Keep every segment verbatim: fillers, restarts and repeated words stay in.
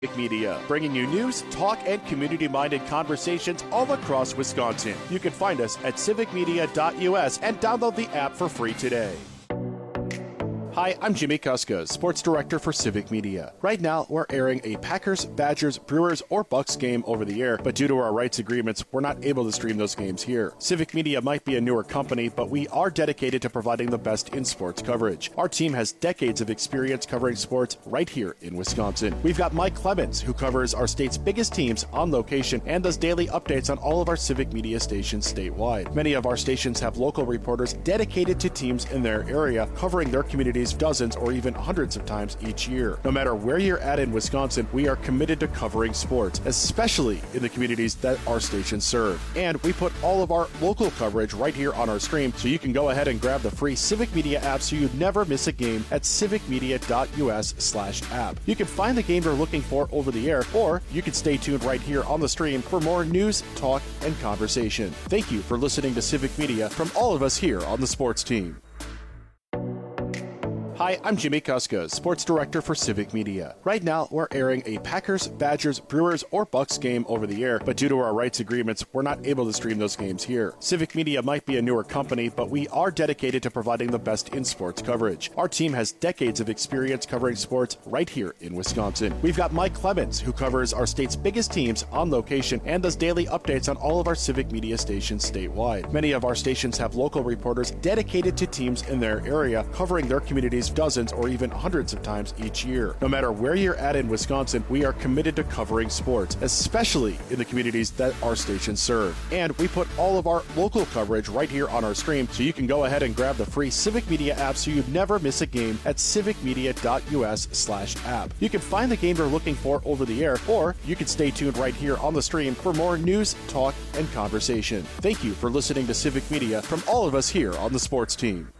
Civic Media, bringing you news, talk, and community-minded conversations all across Wisconsin. You can find us at civic media dot U S and download the app for free today. Hi, I'm Jimmy Kuska, Sports Director for Civic Media. Right now, we're airing a Packers, Badgers, Brewers, or Bucks game over the air, but due to our rights agreements, we're not able to stream those games here. Civic Media might be a newer company, but we are dedicated to providing the best in sports coverage. Our team has decades of experience covering sports right here in Wisconsin. We've got Mike Clemens, who covers our state's biggest teams on location and does daily updates on all of our Civic Media stations statewide. Many of our stations have local reporters dedicated to teams in their area, covering their communities dozens or even hundreds of times each year. No matter where you're at in Wisconsin, we are committed to covering sports, especially in the communities that our stations serve. And we put all of our local coverage right here on our stream, so you can go ahead and grab the free Civic Media app so you never miss a game at civic media dot U S slash app. You can find the game you're looking for over the air, or you can stay tuned right here on the stream for more news, talk, and conversation. Thank you for listening to Civic Media from all of us here on the sports team. Hi, I'm Jimmy Kuska, Sports Director for Civic Media. Right now, we're airing a Packers, Badgers, Brewers, or Bucks game over the air, but due to our rights agreements, we're not able to stream those games here. Civic Media might be a newer company, but we are dedicated to providing the best in sports coverage. Our team has decades of experience covering sports right here in Wisconsin. We've got Mike Clemens, who covers our state's biggest teams on location and does daily updates on all of our Civic Media stations statewide. Many of our stations have local reporters dedicated to teams in their area, covering their communities dozens or even hundreds of times each year. No matter where you're at in Wisconsin, we are committed to covering sports, especially in the communities that our stations serve. And we put all of our local coverage right here on our stream, so you can go ahead and grab the free Civic Media app so you never miss a game at civic media dot U S slash app. You can find the game you're looking for over the air, or you can stay tuned right here on the stream for more news, talk, and conversation. Thank you for listening to Civic Media from all of us here on the sports team.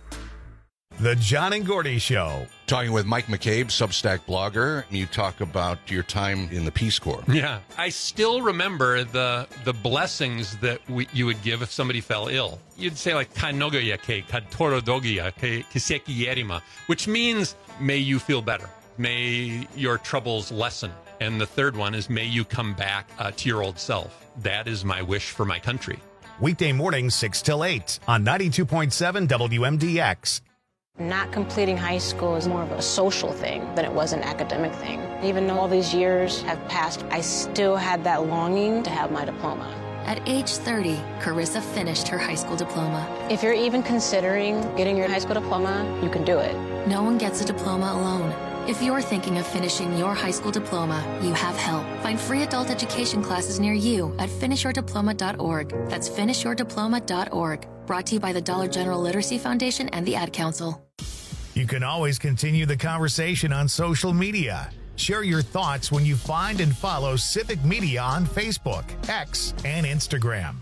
The John and Gordy Show. Talking with Mike McCabe, Substack blogger. You talk about your time in the Peace Corps. Yeah. I still remember the the blessings that we, you would give if somebody fell ill. You'd say like, Kanogoya ke katorodogia ke kiseki yerima, which means, may you feel better. May your troubles lessen. And the third one is, may you come back uh, to your old self. That is my wish for my country. Weekday mornings, six till eight on ninety-two point seven W M D X. Not completing high school is more of a social thing than it was an academic thing. Even though all these years have passed, I still had that longing to have my diploma. At age thirty, Carissa finished her high school diploma. If you're even considering getting your high school diploma, you can do it. No one gets a diploma alone. If you're thinking of finishing your high school diploma, you have help. Find free adult education classes near you at finish your diploma dot org. That's finish your diploma dot org. Brought to you by the Dollar General Literacy Foundation and the Ad Council. You can always continue the conversation on social media. Share your thoughts when you find and follow Civic Media on Facebook, X, and Instagram.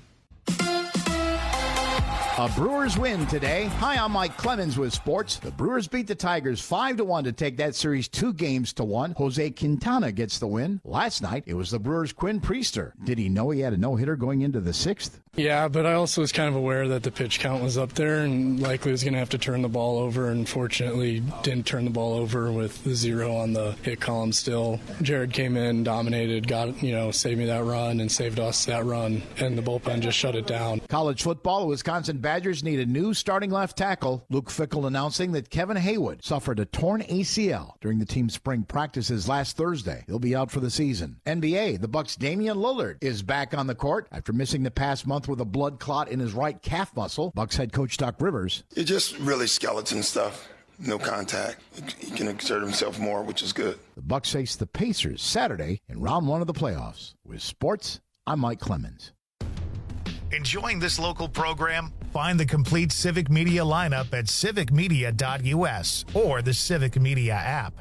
A Brewers win today. Hi, I'm Mike Clemens with sports. The Brewers beat the Tigers five to one to take that series two games to one. Jose Quintana gets the win. Last night, it was the Brewers' Quinn Priester. Did he know he had a no-hitter going into the sixth? Yeah, but I also was kind of aware that the pitch count was up there and likely was going to have to turn the ball over, and fortunately didn't turn the ball over with the zero on the hit column still. Jared came in, dominated, got, you know, saved me that run and saved us that run, and the bullpen just shut it down. College football, Wisconsin Badgers need a new starting left tackle. Luke Fickell announcing that Kevin Haywood suffered a torn A C L during the team's spring practices last Thursday. He'll be out for the season. N B A, the Bucks' Damian Lillard is back on the court after missing the past month with a blood clot in his right calf muscle. Bucks head coach Doc Rivers. It's just really skeleton stuff. No contact. He can exert himself more, which is good. The Bucks face the Pacers Saturday in round one of the playoffs. With sports, I'm Mike Clemens. Enjoying this local program? Find the complete Civic Media lineup at civic media dot U S or the Civic Media app.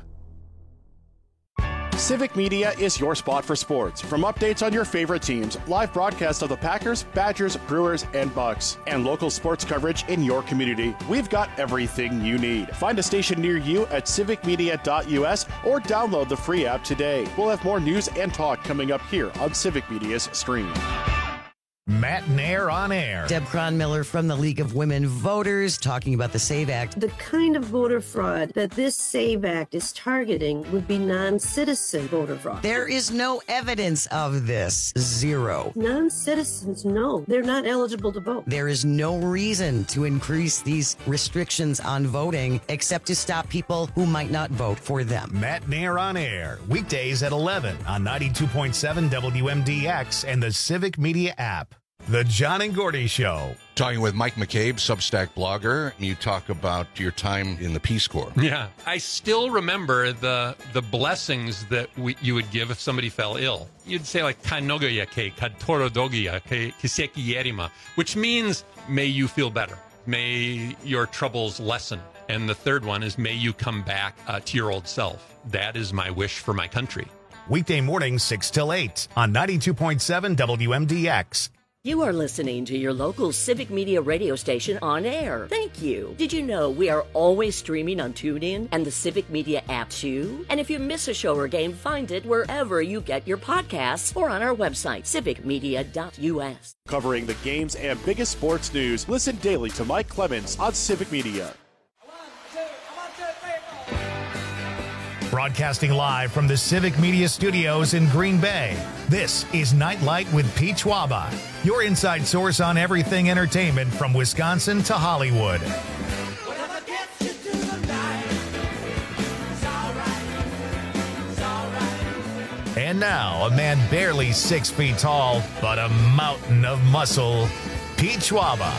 Civic Media is your spot for sports. From updates on your favorite teams, live broadcasts of the Packers, Badgers, Brewers, and Bucks, and local sports coverage in your community, we've got everything you need. Find a station near you at civic media dot U S or download the free app today. We'll have more news and talk coming up here on Civic Media's stream. Matt Nair on air. Deb Cronmiller from the League of Women Voters talking about the SAVE Act. The kind of voter fraud that this SAVE Act is targeting would be non-citizen voter fraud. There is no evidence of this. Zero. Non-citizens, no. They're not eligible to vote. There is no reason to increase these restrictions on voting except to stop people who might not vote for them. Matt Nair on air. Weekdays at eleven on ninety-two point seven W M D X and the Civic Media app. The John and Gordy Show. Talking with Mike McCabe, Substack blogger. You talk about your time in the Peace Corps. Yeah. I still remember the the blessings that we, you would give if somebody fell ill. You'd say like, Kanogoya ke, Katorodogia ke, Kiseki Yerima, which means, may you feel better. May your troubles lessen. And the third one is, may you come back uh, to your old self. That is my wish for my country. Weekday mornings, six till eight on ninety-two point seven W M D X. You are listening to your local Civic Media radio station on air. Thank you. Did you know we are always streaming on TuneIn and the Civic Media app too? And if you miss a show or game, find it wherever you get your podcasts or on our website, civic media dot U S. Covering the games and biggest sports news, listen daily to Mike Clemens on Civic Media. Broadcasting live from the Civic Media Studios in Green Bay, this is Nightlight with Pete Schwaba, your inside source on everything entertainment from Wisconsin to Hollywood. And now, a man barely six feet tall, but a mountain of muscle, Pete Schwaba.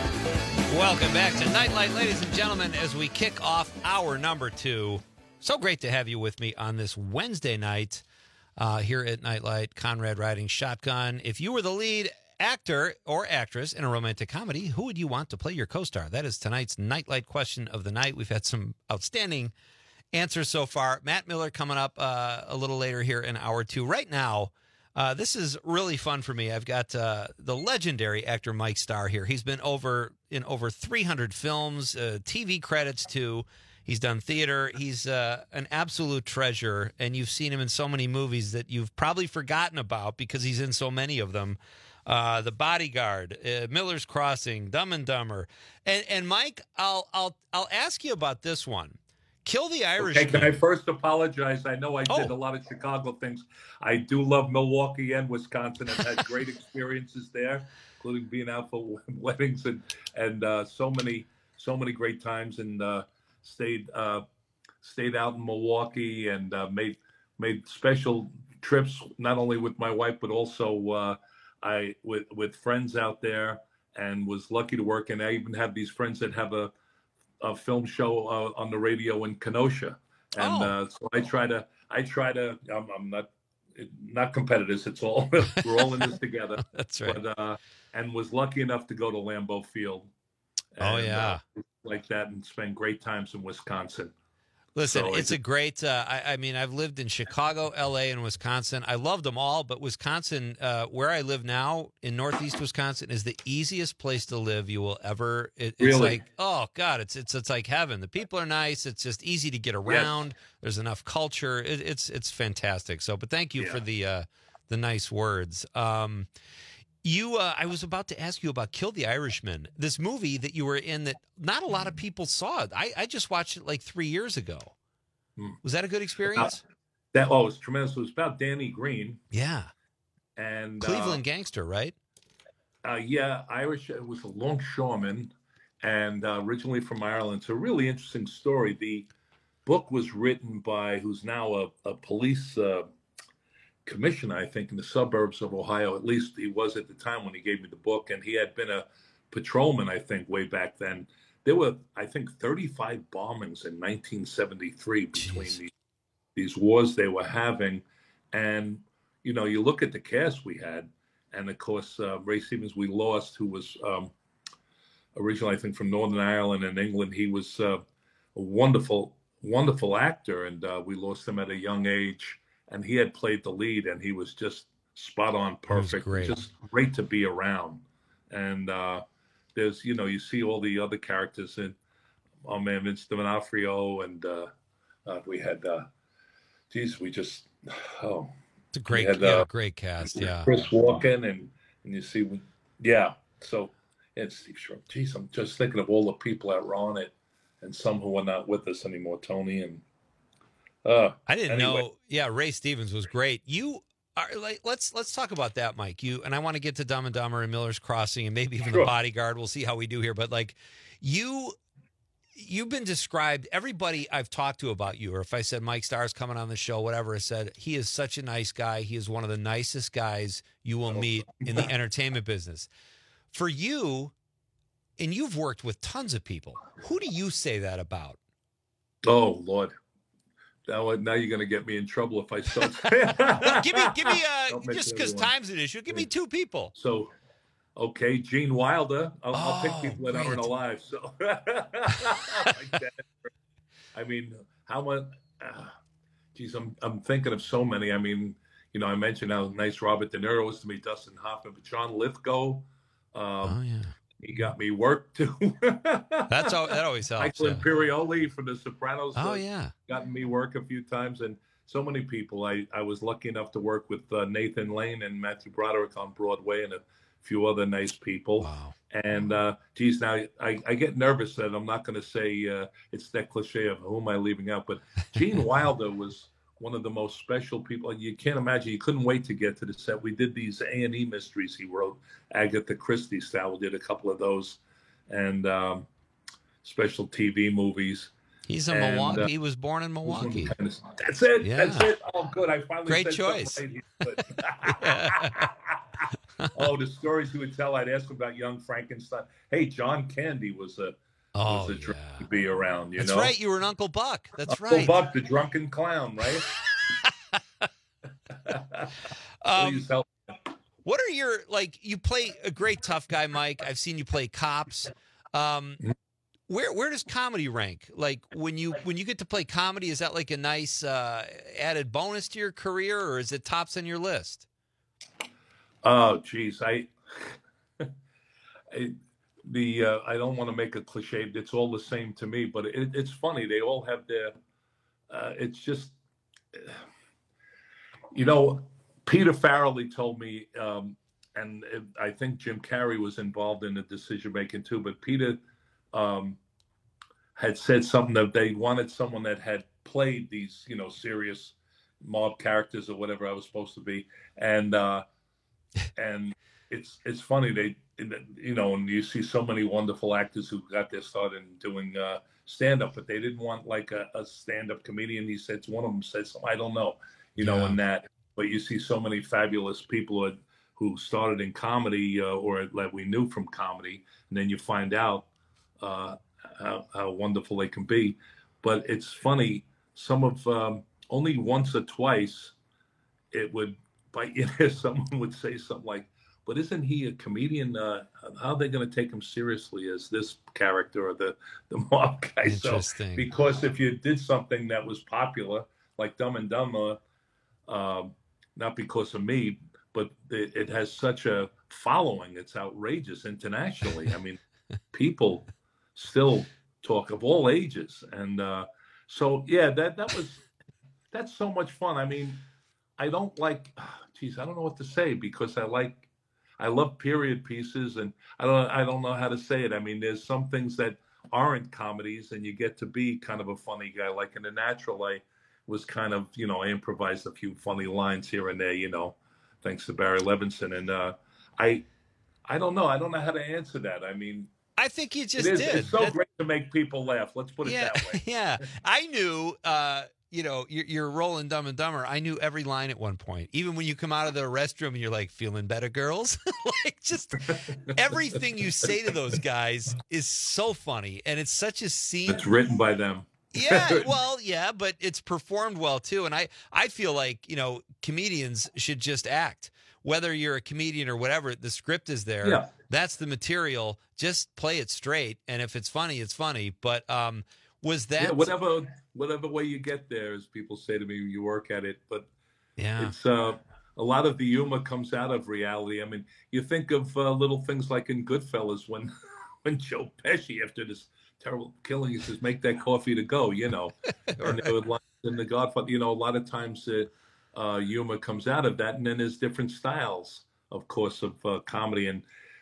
Welcome back to Nightlight, ladies and gentlemen, as we kick off hour number two. So great to have you with me on this Wednesday night uh, here at Nightlight. Conrad riding shotgun. If you were the lead actor or actress in a romantic comedy, who would you want to play your co-star? That is tonight's Nightlight question of the night. We've had some outstanding answers so far. Matt Miller coming up uh, a little later here in hour two. Right now, uh, this is really fun for me. I've got uh, the legendary actor Mike Starr here. He's been over in over three hundred films, uh, T V credits too. He's done theater. He's uh, an absolute treasure, and you've seen him in so many movies that you've probably forgotten about because he's in so many of them. Uh, The Bodyguard, uh, Miller's Crossing, Dumb and Dumber, and and Mike, I'll I'll I'll ask you about this one. Kill the Irishman. Okay, can I first apologize? I know I oh. did a lot of Chicago things. I do love Milwaukee and Wisconsin. I've had great experiences there, including being out for weddings and and uh, so many so many great times and. Uh, Stayed uh, stayed out in Milwaukee and uh, made made special trips not only with my wife but also uh, I with with friends out there, and was lucky to work. And I even have these friends that have a a film show uh, on the radio in Kenosha, and oh. uh, so I try to I try to I'm, I'm not not competitors. It's all we're all in this together. That's right. But, uh, and was lucky enough to go to Lambeau Field. And, oh yeah. Uh, like that and spend great times in Wisconsin. Listen, so it's a great, uh, I, I mean, I've lived in Chicago, L A, and Wisconsin. I loved them all, but Wisconsin, uh, where I live now in Northeast Wisconsin, is the easiest place to live you will ever. It, it's really? like, oh God, it's, it's, it's like heaven. The people are nice. It's just easy to get around. Yes. There's enough culture. It, it's, it's fantastic. So, but thank you yeah. for the, uh, the nice words. Um, You, uh, I was about to ask you about Kill the Irishman, this movie that you were in that not a lot of people saw. I, I just watched it like three years ago. Was that a good experience? Uh, that oh, it was tremendous. It was about Danny Green. Yeah. And Cleveland uh, gangster, right? Uh, yeah, Irish. It was a longshoreman, and uh, originally from Ireland. It's a really interesting story. The book was written by who's now a, a police uh, commissioner, I think, in the suburbs of Ohio. At least he was at the time when he gave me the book, and he had been a patrolman, I think, way back then. There were, I think, thirty-five bombings in nineteen seventy-three between these, these wars they were having. And, you know, you look at the cast we had, and, of course, uh, Ray Stevens, we lost, who was um, originally, I think, from Northern Ireland and England. He was uh, a wonderful, wonderful actor, and uh, we lost him at a young age. And he had played the lead, and he was just spot on, perfect, great. Just great to be around. And uh, there's, you know, you see all the other characters in, oh man, Vince D'Onofrio, and uh, uh, we had, uh, geez, we just, oh, it's a great, had, yeah, uh, great cast, yeah. Chris Walken, and and you see Yeah. So, and Steve Shrimp. Geez, I'm just thinking of all the people that were on it, and some who are not with us anymore. Tony and uh, I didn't anyway. know. Yeah, Ray Stevens was great. You are like let's let's talk about that, Mike. You and I want to get to Dumb and Dumber and Miller's Crossing and maybe even Sure. The Bodyguard. We'll see how we do here, but like you. You've been described, everybody I've talked to about you, or if I said Mike Starr's coming on the show, whatever, I said, he is such a nice guy. He is one of the nicest guys you will meet in the entertainment business. For you, and you've worked with tons of people, who do you say that about? Oh, Lord. Now, now you're going to get me in trouble if I start. Well, give me, give me uh, Don't just mention because everyone. time's an issue, give me two people. So, okay, Gene Wilder. I'll, I'll pick Oh, people that aren't great. alive. So, like that. I mean, how much? Uh, geez, I'm I'm thinking of so many. I mean, you know, I mentioned how nice Robert De Niro was to me, Dustin Hoffman, but John Lithgow. Um, Oh, yeah. He got me work too. That's all, that always helps. Michael yeah. Imperioli from The Sopranos. Oh, uh, yeah. Gotten me work a few times, and so many people. I, I was lucky enough to work with uh, Nathan Lane and Matthew Broderick on Broadway, and a few other nice people. Wow. And uh, geez, now I, I get nervous that I'm not going to say uh, it's that cliche of who am I leaving out, but Gene Wilder was one of the most special people. You can't imagine. You couldn't wait to get to the set. We did these A and E mysteries he wrote, Agatha Christie style. We did a couple of those, and um, special T V movies. He's in And, Milwaukee. uh, he was born in Milwaukee. That's it. Yeah. That's it. Oh, good. I finally Great said choice. something right. Oh, the stories he would tell. I'd ask him about Young Frankenstein. Hey, John Candy was a Oh, was a drink to be around. You That's know, right. You were an Uncle Buck. That's Uncle right. Buck, the drunken clown, right? Um, Please help. What are your, like, you play a great tough guy, Mike. I've seen you play cops. Um, where where does comedy rank? Like, when you when you get to play comedy, is that like a nice uh, added bonus to your career, or is it tops on your list? Oh, geez, I, I the uh, I don't want to make a cliche. It's all the same to me, but it, it's funny. They all have their. Uh, it's just, you know, Peter Farrelly told me, um, and it, I think Jim Carrey was involved in the decision making too. But Peter um, had said something that they wanted someone that had played these, you know, serious mob characters or whatever I was supposed to be, and. Uh, And it's it's funny they you know and you see so many wonderful actors who got their start in doing uh, stand up, but they didn't want like a, a stand up comedian. He said one of them said something I don't know, you know, Yeah. in that. But you see so many fabulous people who, had, who started in comedy uh, or that we knew from comedy, and then you find out uh, how, how wonderful they can be. But it's funny, some of um, only once or twice it would. But you know, someone would say something like, "But isn't he a comedian? Uh, how are they going to take him seriously as this character or the the mob guy?" Interesting. So, because if you did something that was popular, like Dumb and Dumber, um, not because of me, but it, it has such a following. It's outrageous internationally. I mean, people still talk of all ages, and uh, so yeah, that that was that's so much fun. I mean. I don't like, geez, I don't know what to say because I like, I love period pieces, and I don't, I don't know how to say it. I mean, there's some things that aren't comedies, and you get to be kind of a funny guy. Like in The Natural, I was kind of, you know, I improvised a few funny lines here and there, you know, thanks to Barry Levinson, and uh, I, I don't know, I don't know how to answer that. I mean, I think you just it is, did. It's so That- great to make people laugh. Let's put it yeah, that way. yeah. I knew, uh, you know, you're, you're rolling Dumb and Dumber. I knew every line at one point. Even when you come out of the restroom and you're like, feeling better, girls? Like, just everything you say to those guys is so funny. And it's such a scene. It's written by them. Yeah, well, yeah, but it's performed well, too. And I, I feel like, you know, comedians should just act. Whether you're a comedian or whatever, the script is there. Yeah. That's the material. Just play it straight. And if it's funny, it's funny. But um, was that... Yeah, whatever whatever way you get there, as people say to me, you work at it. But Yeah. it's uh, a lot of the humor comes out of reality. I mean, you think of uh, little things like in Goodfellas when when Joe Pesci, after this terrible killing, he says, "Make that coffee to go," you know. And there were lines in The Godfather, you know, a lot of times uh, uh, humor comes out of that. And then there's different styles, of course, of uh, comedy. And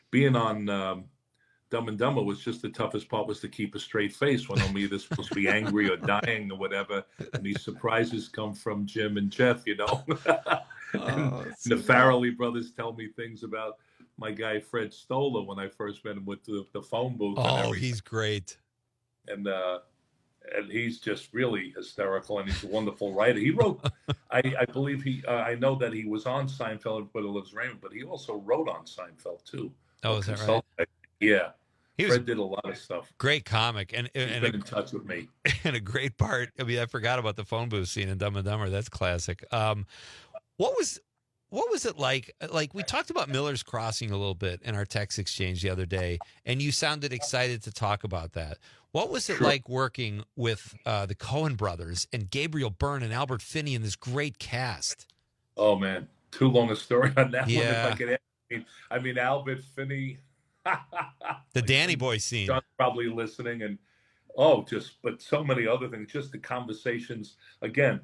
being on um, Dumb and Dumber was just the toughest part was to keep a straight face when I'm either supposed to be angry or dying or whatever. And these surprises come from Jim and Jeff, you know. and Oh, the Farrelly brothers tell me things about my guy Fred Stoller when I first met him with the, the phone booth. and Oh, everything. he's great. And uh, and he's just really hysterical, and he's a wonderful writer. He wrote, I, I believe he, uh, I know that he was on Seinfeld and But It Lives Raymond, but he also wrote on Seinfeld too. Oh, is that right? Yeah. He was Fred did a lot of stuff. Great comic, and He's and been a, in touch with me. and a great part. I mean, I forgot about the phone booth scene in Dumb and Dumber. That's classic. Um, what was what was it like? Like we talked about Miller's Crossing a little bit in our text exchange the other day, and you sounded excited to talk about that. What was it Sure. like working with uh, the Coen brothers and Gabriel Byrne and Albert Finney and this great cast? Oh man, too long a story on that one. Yeah. If I could add. I mean, I mean Albert Finney. The Danny Boy scene. John's probably listening, and oh, just but so many other things. Just the conversations again.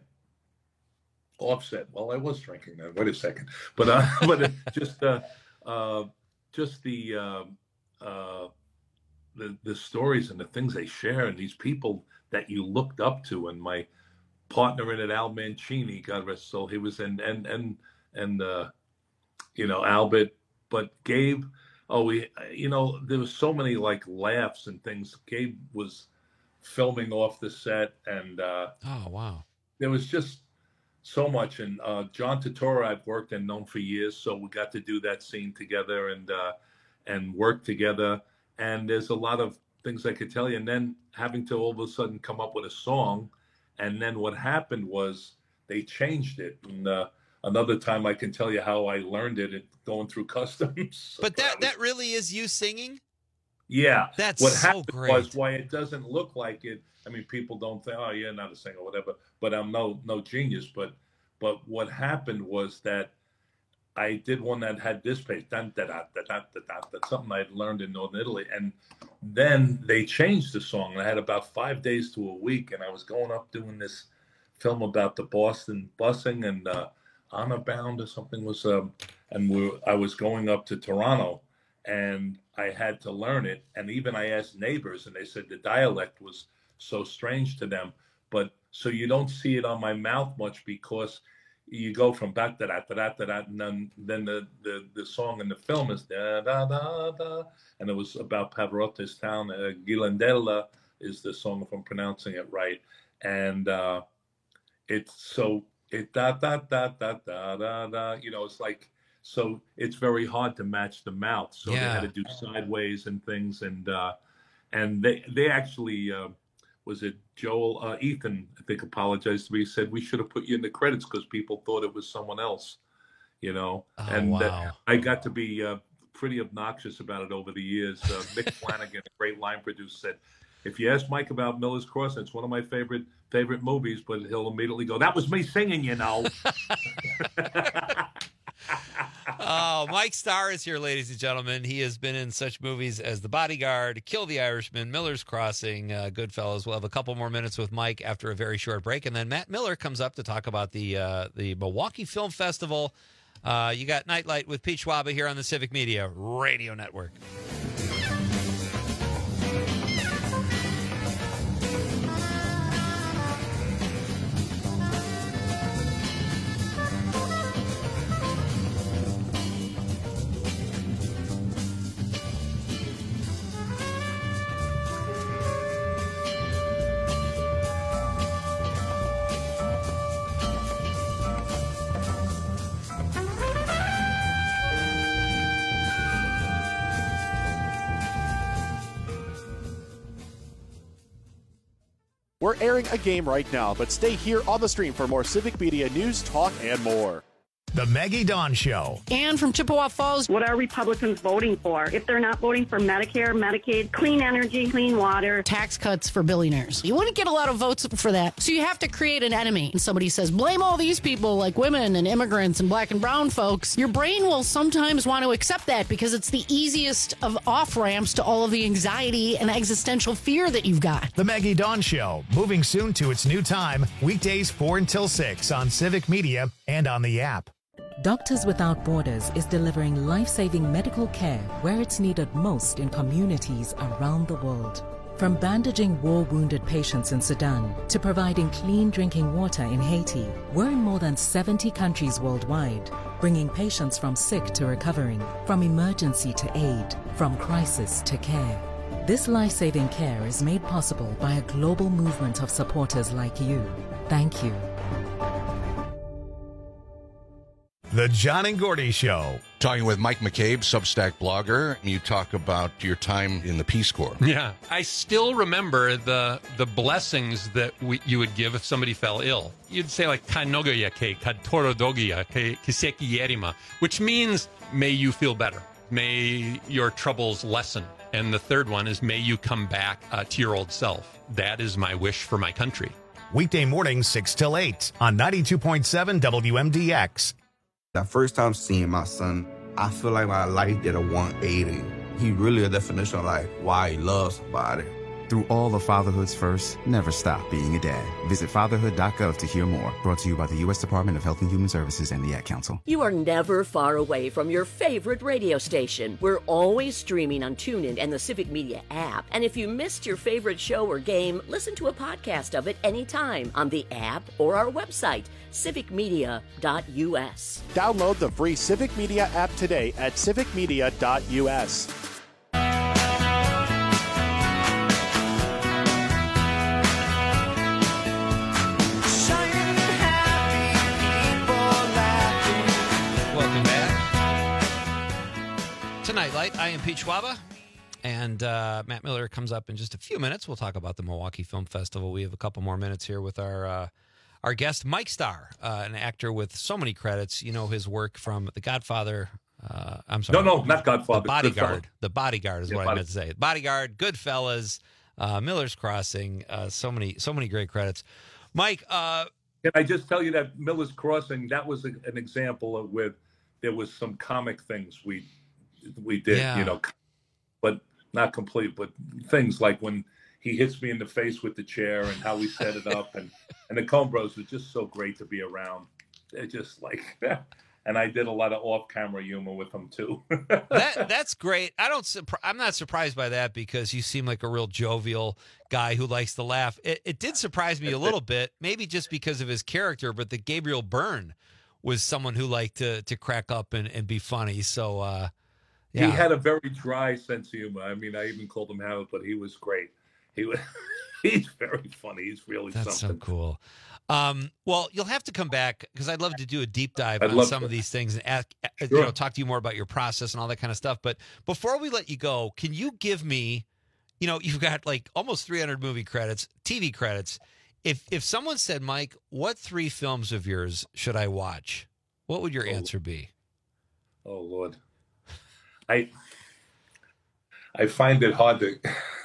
Offset. Well, I was drinking then. Wait a second, but uh, but it, just uh, uh, just the uh, uh, the the stories and the things they share, and these people that you looked up to, and my partner in it, Al Mancini, God rest his soul, he was in, and and and uh, you know Albert, but Gabe. Oh, we, you know, there was so many like laughs and things. Gabe was filming off the set, and uh, oh wow, there was just so much. And uh, John Turturro, I've worked and known for years, so we got to do that scene together and uh, and work together. And there's a lot of things I could tell you. And then having to all of a sudden come up with a song, and then what happened was they changed it. And uh, another time I can tell you how I learned it, it going through customs. But that that really is you singing? Yeah. That's what so happened great. was why it doesn't look like it. I mean, people don't think, oh, you're not a singer or whatever, but I'm no no genius. But but what happened was that I did one that had this pace, dun, da, da, da, da, da, da, that's something I'd learned in Northern Italy. And then they changed the song. And I had about five days to a week, and I was going up doing this film about the Boston busing, and uh, Honor Bound or something was, um, and we I was going up to Toronto, and I had to learn it. And even I asked neighbors, and they said the dialect was so strange to them. But so you don't see it on my mouth much because you go from da da da da da da, and then then the, the the song in the film is da da da da, and it was about Pavarotti's town. Uh, Ghirlandaio is the song if I'm pronouncing it right, and uh, it's so it da da da da da da da. You know, it's like so it's very hard to match the mouth. So Yeah. they had to do sideways and things, and uh, and they they actually. Uh, Was it Joel, uh, Ethan, I think, apologized to me. He said, we should have put you in the credits because people thought it was someone else, you know. Oh, and wow. uh, I got to be uh, pretty obnoxious about it over the years. Uh, Mick Flanagan, a great line producer, said, if you ask Mike about Miller's Crossing, it's one of my favorite favorite movies, but he'll immediately go, that was me singing, you know. Oh, Mike Starr is here, ladies and gentlemen. He has been in such movies as The Bodyguard, Kill the Irishman, Miller's Crossing, uh, Goodfellas. We'll have a couple more minutes with Mike after a very short break, and then Matt Miller comes up to talk about the uh, the Milwaukee Film Festival. Uh, you got Nightlight with Pete Schwaba here on the Civic Media Radio Network. We're airing a game right now, but stay here on the stream for more Civic Media news, talk, and more. The Maggie Dawn Show. Ann from Chippewa Falls. What are Republicans voting for? If they're not voting for Medicare, Medicaid, clean energy, clean water. Tax cuts for billionaires. You wouldn't get a lot of votes for that. So you have to create an enemy. And somebody says, blame all these people like women and immigrants and black and brown folks. Your brain will sometimes want to accept that because it's the easiest of off-ramps to all of the anxiety and existential fear that you've got. The Maggie Dawn Show, moving soon to its new time, weekdays four until six on Civic Media and on the app. Doctors Without Borders is delivering life-saving medical care where it's needed most in communities around the world. From bandaging war-wounded patients in Sudan to providing clean drinking water in Haiti, we're in more than seventy countries worldwide, bringing patients from sick to recovering, from emergency to aid, from crisis to care. This life-saving care is made possible by a global movement of supporters like you. Thank you. The John and Gordy Show. Talking with Mike McCabe, Substack blogger. You talk about your time in the Peace Corps. Yeah. I still remember the the blessings that we, you would give if somebody fell ill. You'd say like, Kanogoya ke, Katorodogia ke, Kiseki Yerima, which means, may you feel better. May your troubles lessen. And the third one is, may you come back uh, to your old self. That is my wish for my country. Weekday mornings, six till eight on ninety-two point seven W M D X. The first time seeing my son, I feel like my life did a one eighty. He really a definition of like why he loves somebody. Through all of fatherhood's first, never stop being a dad. Visit fatherhood dot gov to hear more. Brought to you by the U S Department of Health and Human Services and the Ad Council. You are never far away from your favorite radio station. We're always streaming on TuneIn and the Civic Media app. And if you missed your favorite show or game, listen to a podcast of it anytime on the app or our website, civic media dot u s. Download the free Civic Media app today at civic media dot u s. Nightlight. I am Pete Schwaba, and uh, Matt Miller comes up in just a few minutes. We'll talk about the Milwaukee Film Festival. We have a couple more minutes here with our uh, our guest, Mike Starr, uh, an actor with so many credits. You know his work from The Godfather. Uh, I'm sorry. No, no, not Godfather. The Bodyguard. Goodfellas. The Bodyguard is yeah, what body. I meant to say. Bodyguard, Goodfellas, uh, Miller's Crossing. Uh, so many, so many great credits. Mike, uh, can I just tell you that Miller's Crossing? That was a, an example of where there was some comic things we. We did, yeah. you know, but not complete, but things like when he hits me in the face with the chair and how we set it up. And, and the Coen Bros was just so great to be around. They're just like, and I did a lot of off-camera humor with them too. that That's great. I don't, I'm not surprised by that because you seem like a real jovial guy who likes to laugh. It, it did surprise me a little bit, maybe just because of his character, but that Gabriel Byrne was someone who liked to, to crack up and, and be funny. So, uh, Yeah. He had a very dry sense of humor. I mean, I even called him Howard, but he was great. He was, he's very funny. He's really That's something. so cool. Um, well, you'll have to come back because I'd love to do a deep dive I'd on some to. of these things and ask, Sure. you know, talk to you more about your process and all that kind of stuff. But before we let you go, can you give me, you know, you've got like almost three hundred movie credits, T V credits. If if someone said, Mike, what three films of yours should I watch? What would your oh. answer be? Oh, Lord. I I find it hard to.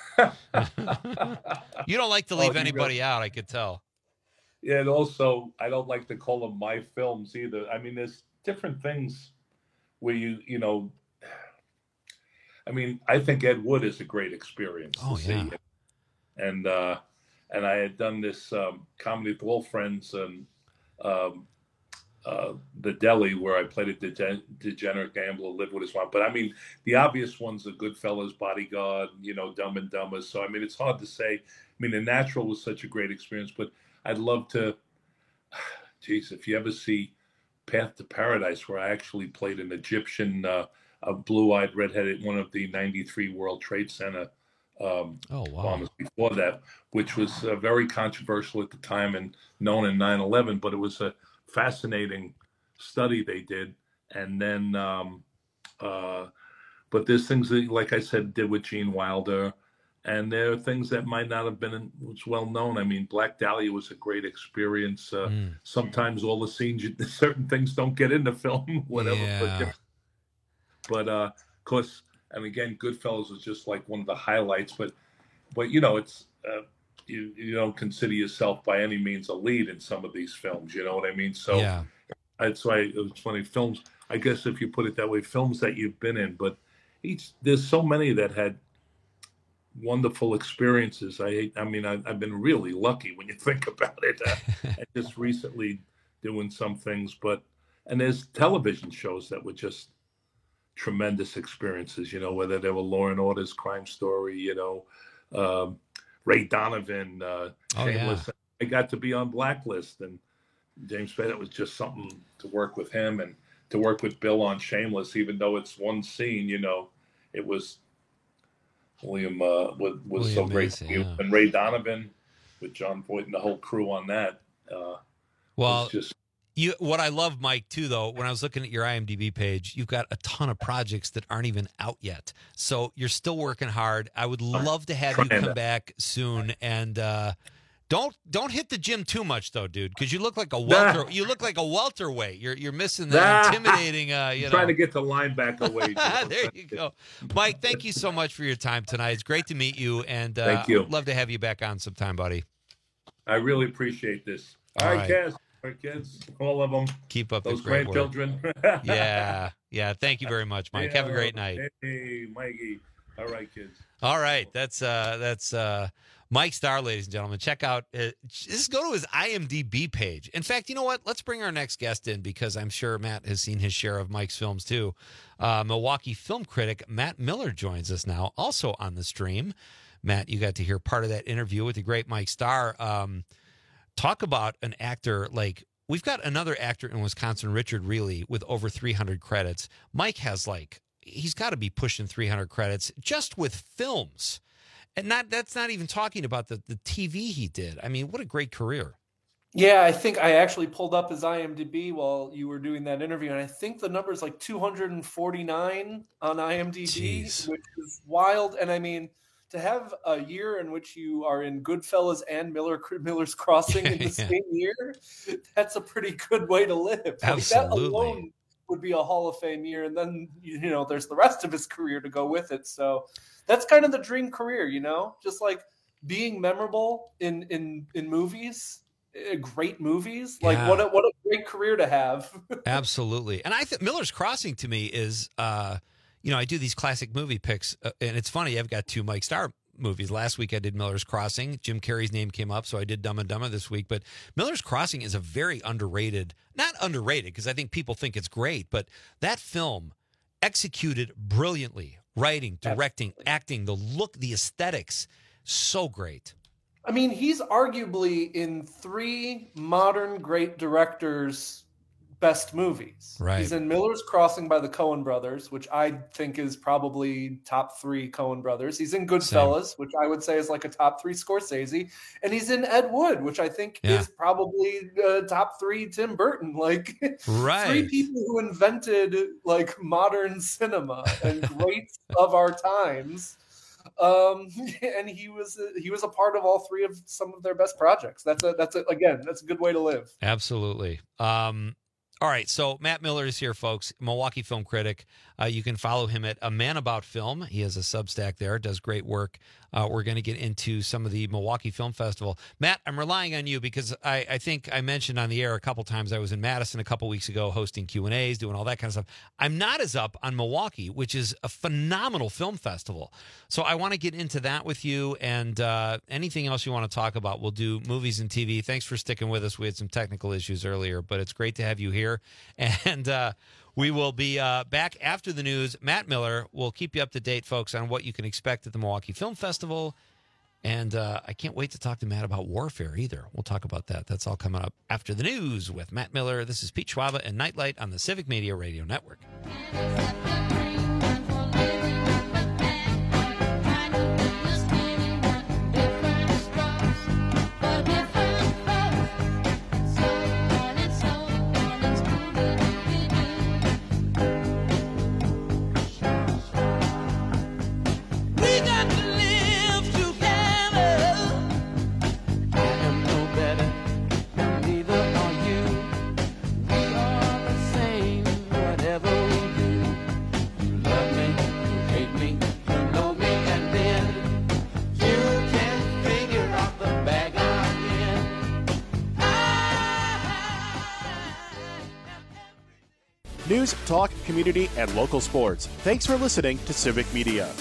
You don't like to leave Oh, anybody really? out, I could tell. Yeah, and also I don't like to call them my films either. I mean, there's different things where you you know. I mean, I think Ed Wood is a great experience Oh, to yeah. see, and uh, and I had done this um, comedy with Will Friends and. Um, Uh, the Deli, where I played a degen- degenerate gambler, lived with his mom. But I mean, the obvious ones are Goodfellas, Bodyguard, you know, Dumb and Dumber. So I mean, it's hard to say. I mean, The Natural was such a great experience, but I'd love to. Geez, if you ever see Path to Paradise, where I actually played an Egyptian, uh, a blue-eyed redheaded, one of the ninety-three World Trade Center um, oh, wow. bombers before that, which was uh, very controversial at the time and known in nine eleven, but it was a fascinating study they did. And then um uh but there's things that, like I said, did with Gene Wilder, and there are things that might not have been as well known. I mean, Black Dahlia was a great experience. uh Mm. Sometimes all the scenes, certain things don't get in the film, whatever. Yeah. But, but uh of course, and again, Goodfellas was just like one of the highlights, but but you know, it's uh You, you don't consider yourself by any means a lead in some of these films, you know what I mean? So Yeah. that's why it was funny. Films, I guess if you put it that way, films that you've been in, but each there's so many that had wonderful experiences. I I mean, I, I've been really lucky when you think about it. Uh, I just recently doing some things, but and there's television shows that were just tremendous experiences, you know, whether they were Law and Order's Crime Story, you know, um, Ray Donovan, uh, Oh, Shameless. yeah. I got to be on Blacklist, and James Spader, it was just something to work with him and to work with Bill on Shameless, even though it's one scene, you know, it was William uh, was, was William so great. Macy, to me. yeah. And Ray Donovan with John Voight and the whole crew on that. Uh, Well, was just you what I love, Mike, too, though, when I was looking at your IMDb page, you've got a ton of projects that aren't even out yet. So you're still working hard. I would love to have you trying come to. back soon. And uh, don't don't hit the gym too much, though, dude, because you look like a welter. Nah. You look like a welterweight. You're you're missing that Nah. intimidating. Uh, you know. trying to get the linebacker weight. There you go, Mike. Thank you so much for your time tonight. It's great to meet you, and uh, Thank you. I'd love to have you back on sometime, buddy. I really appreciate this. All All right, right. kids. All right, kids. All of them. Keep up Those the great work. grandchildren. Yeah, yeah. Thank you very much, Mike. Have a great night. Hey, Mikey. All right, kids. All right, that's uh, that's uh, Mike Starr, ladies and gentlemen. Check out, uh, just go to his IMDb page. In fact, you know what? Let's bring our next guest in because I'm sure Matt has seen his share of Mike's films too. Uh, Milwaukee film critic Matt Miller joins us now, also on the stream. Matt, you got to hear part of that interview with the great Mike Starr. Um, talk about an actor like. We've got another actor in Wisconsin, Richard Reilly, with over three hundred credits. Mike has like, he's got to be pushing three hundred credits just with films. And not that's not even talking about the, the T V he did. I mean, what a great career. Yeah, I think I actually pulled up his IMDb while you were doing that interview, and I think the number is like two hundred forty-nine on IMDb, Jeez. which is wild. And I mean, to have a year in which you are in Goodfellas and Miller Miller's Crossing in the Yeah. same year, that's a pretty good way to live. Like, that Absolutely. alone would be a Hall of Fame year, and then you know there's the rest of his career to go with it. So that's kind of the dream career, you know, just like being memorable in in in movies, eh, great movies. Like Yeah. what a, what a great career to have. Absolutely. And I think Miller's Crossing to me is, uh, you know, I do these classic movie picks, uh, and it's funny. I've got two Mike Starr movies. Last week I did Miller's Crossing. Jim Carrey's name came up, so I did Dumb and Dumber this week. But Miller's Crossing is a very underrated, not underrated, because I think people think it's great, but that film executed brilliantly. Writing, directing, acting, the look, the aesthetics, so great. I mean, he's arguably in three modern great directors' best movies. Right. He's in Miller's Crossing by the Coen brothers, which I think is probably top three Coen brothers. He's in Goodfellas, which I would say is like a top three Scorsese. And he's in Ed Wood, which I think Yeah. is probably uh, top three Tim Burton. Like Right. three people who invented like modern cinema and greats of our times. Um, and he was he was a part of all three of some of their best projects. That's a that's a, again that's a good way to live. Absolutely. Um, all right, so Matt Miller is here, folks, Milwaukee film critic. Uh, you can follow him at A Man About Film. He has a Substack there, does great work. Uh, we're going to get into some of the Milwaukee Film Festival. Matt, I'm relying on you because I, I think I mentioned on the air a couple times I was in Madison a couple weeks ago hosting Q and A's, doing all that kind of stuff. I'm not as up on Milwaukee, which is a phenomenal film festival. So I want to get into that with you, and uh, anything else you want to talk about, we'll do movies and T V. Thanks for sticking with us. We had some technical issues earlier, but it's great to have you here. And uh, we will be uh, back after the news. Matt Miller will keep you up to date, folks, on what you can expect at the Milwaukee Film Festival. And uh, I can't wait to talk to Matt about Warfare either. We'll talk about that. That's all coming up after the news with Matt Miller. This is Pete Schwaba and Nightlight on the Civic Media Radio Network. News, talk, community, and local sports. Thanks for listening to Civic Media.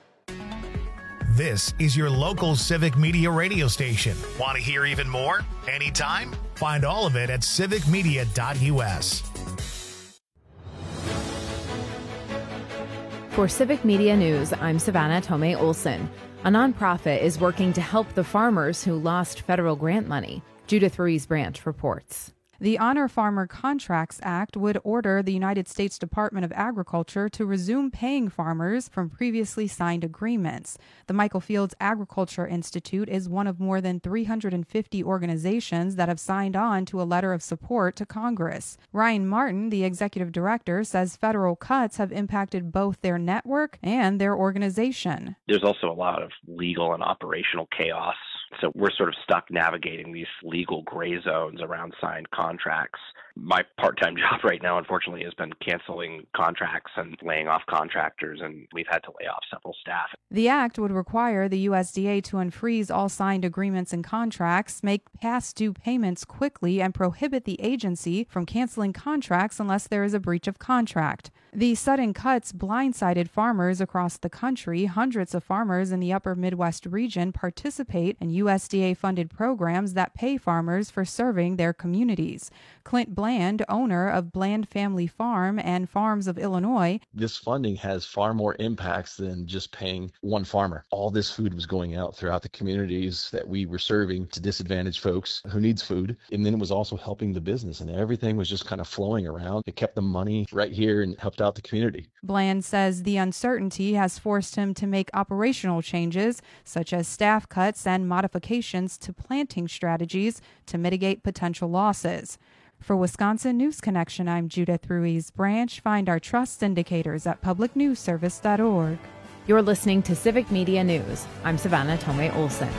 This is your local Civic Media radio station. Want to hear even more? Anytime? Find all of it at civic media dot U S. For Civic Media News, I'm Savannah Tomei Olson. A nonprofit is working to help the farmers who lost federal grant money. Judith Ruiz Branch reports. The Honor Farmer Contracts Act would order the United States Department of Agriculture to resume paying farmers from previously signed agreements. The Michael Fields Agriculture Institute is one of more than three hundred fifty organizations that have signed on to a letter of support to Congress. Ryan Martin, the executive director, says federal cuts have impacted both their network and their organization. There's also a lot of legal and operational chaos. So we're sort of stuck navigating these legal gray zones around signed contracts. My part-time job right now, unfortunately, has been canceling contracts and laying off contractors, and we've had to lay off several staff. The act would require the U S D A to unfreeze all signed agreements and contracts, make past due payments quickly, and prohibit the agency from canceling contracts unless there is a breach of contract. The sudden cuts blindsided farmers across the country. Hundreds of farmers in the upper Midwest region participate in U S D A-funded programs that pay farmers for serving their communities. Clint Bland, owner of Bland Family Farm and Farms of Illinois. This funding has far more impacts than just paying one farmer. All this food was going out throughout the communities that we were serving to disadvantaged folks who needs food. And then it was also helping the business, and everything was just kind of flowing around. It kept the money right here and helped out the community. Bland says the uncertainty has forced him to make operational changes, such as staff cuts and modifications to planting strategies to mitigate potential losses. For Wisconsin News Connection, I'm Judith Ruiz Branch. Find our trust indicators at public news service dot org. You're listening to Civic Media News. I'm Savannah Tomei Olson.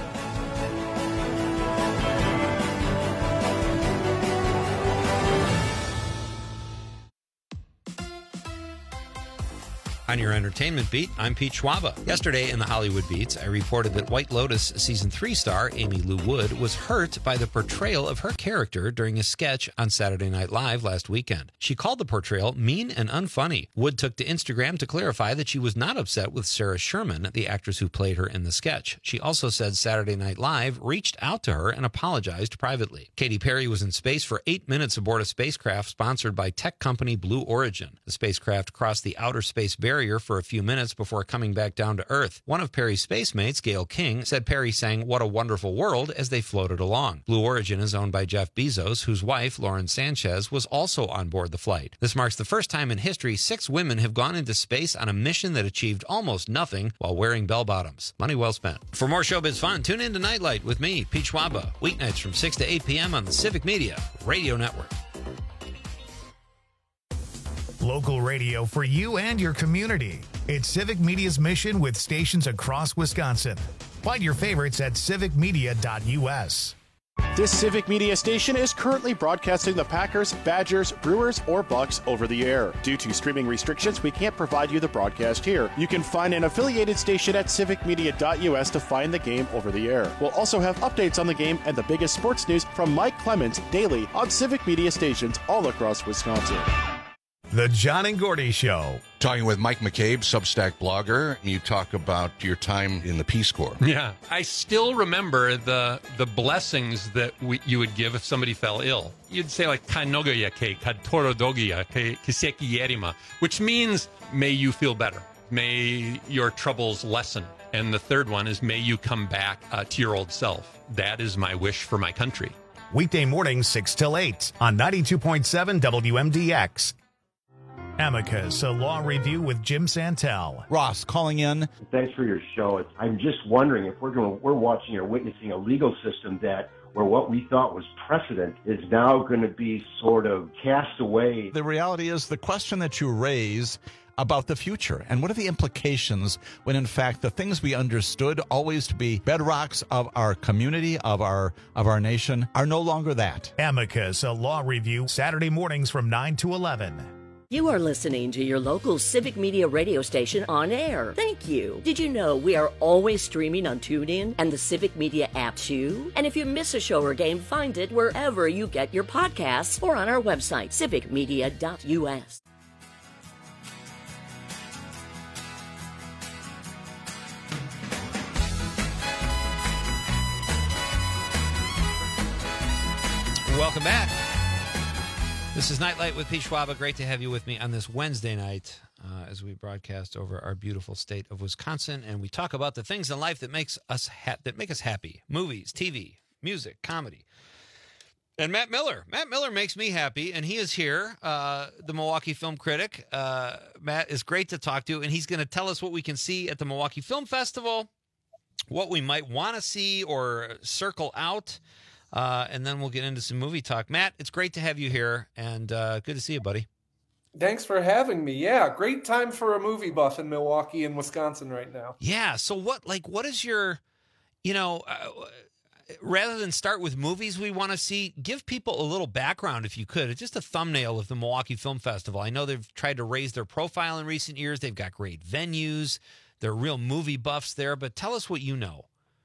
On your entertainment beat, I'm Pete Schwaba. Yesterday in the Hollywood Beats, I reported that White Lotus Season three star Amy Lou Wood was hurt by the portrayal of her character during a sketch on Saturday Night Live last weekend. She called the portrayal mean and unfunny. Wood took to Instagram to clarify that she was not upset with Sarah Sherman, the actress who played her in the sketch. She also said Saturday Night Live reached out to her and apologized privately. Katy Perry was in space for eight minutes aboard a spacecraft sponsored by tech company Blue Origin. The spacecraft crossed the outer space barrier for a few minutes before coming back down to Earth. One of Perry's spacemates, Gayle King, said Perry sang "What a Wonderful World" as they floated along. Blue Origin is owned by Jeff Bezos, whose wife, Lauren Sanchez, was also on board the flight. This marks the first time in history six women have gone into space on a mission that achieved almost nothing while wearing bell-bottoms. Money well spent. For more showbiz fun, tune in to Nightlight with me, Pete Schwaba, weeknights from six to eight p.m. on the Civic Media Radio Network. Local radio for you and your community. It's Civic Media's mission with stations across Wisconsin. Find your favorites at civic media dot u s. This Civic Media station is currently broadcasting the Packers, Badgers, Brewers, or Bucks over the air. Due to streaming restrictions, we can't provide you the broadcast here. You can find an affiliated station at civic media dot u s to find the game over the air. We'll also have updates on the game and the biggest sports news from Mike Clemens daily on Civic Media stations all across Wisconsin. The John and Gordy Show. Talking with Mike McCabe, Substack blogger. You talk about your time in the Peace Corps. Yeah. I still remember the the blessings that we, you would give if somebody fell ill. You'd say like, "Kanogoya ke, katorodogia ke, kiseki yerima," which means, may you feel better. May your troubles lessen. And the third one is, may you come back uh, to your old self. That is my wish for my country. Weekday mornings, six till eight on ninety-two point seven W M D X. Amicus, a law review with Jim Santel. Ross calling in. Thanks for your show. It's, I'm just wondering if we're going, we're watching or witnessing a legal system that where what we thought was precedent is now going to be sort of cast away. The reality is the question that you raise about the future and what are the implications when in fact the things we understood always to be bedrocks of our community, of our of our nation, are no longer that. Amicus, a law review, Saturday mornings from nine to eleven. You are listening to your local Civic Media radio station on air. Thank you. Did you know we are always streaming on TuneIn and the Civic Media app too? And if you miss a show or game, find it wherever you get your podcasts or on our website, civic media dot u s. Welcome back. This is Nightlight with Pete Schwaba. Great to have you with me on this Wednesday night uh, as we broadcast over our beautiful state of Wisconsin, and we talk about the things in life that makes us ha- that make us happy: movies, T V, music, comedy. And Matt Miller, Matt Miller makes me happy, and he is here, uh, the Milwaukee film critic. Uh, Matt is great to talk to, and he's going to tell us what we can see at the Milwaukee Film Festival, what we might want to see or circle out, uh, and then we'll get into some movie talk. Matt, it's great to have you here, and uh, good to see you, buddy. Thanks for having me. Yeah, great time for a movie buff in Milwaukee and Wisconsin right now. Yeah, so what, like, what is your, you know, uh, rather than start with movies we want to see, give people a little background, if you could. It's just a thumbnail of the Milwaukee Film Festival. I know they've tried to raise their profile in recent years. They've got great venues. They're real movie buffs there. But tell us what you know.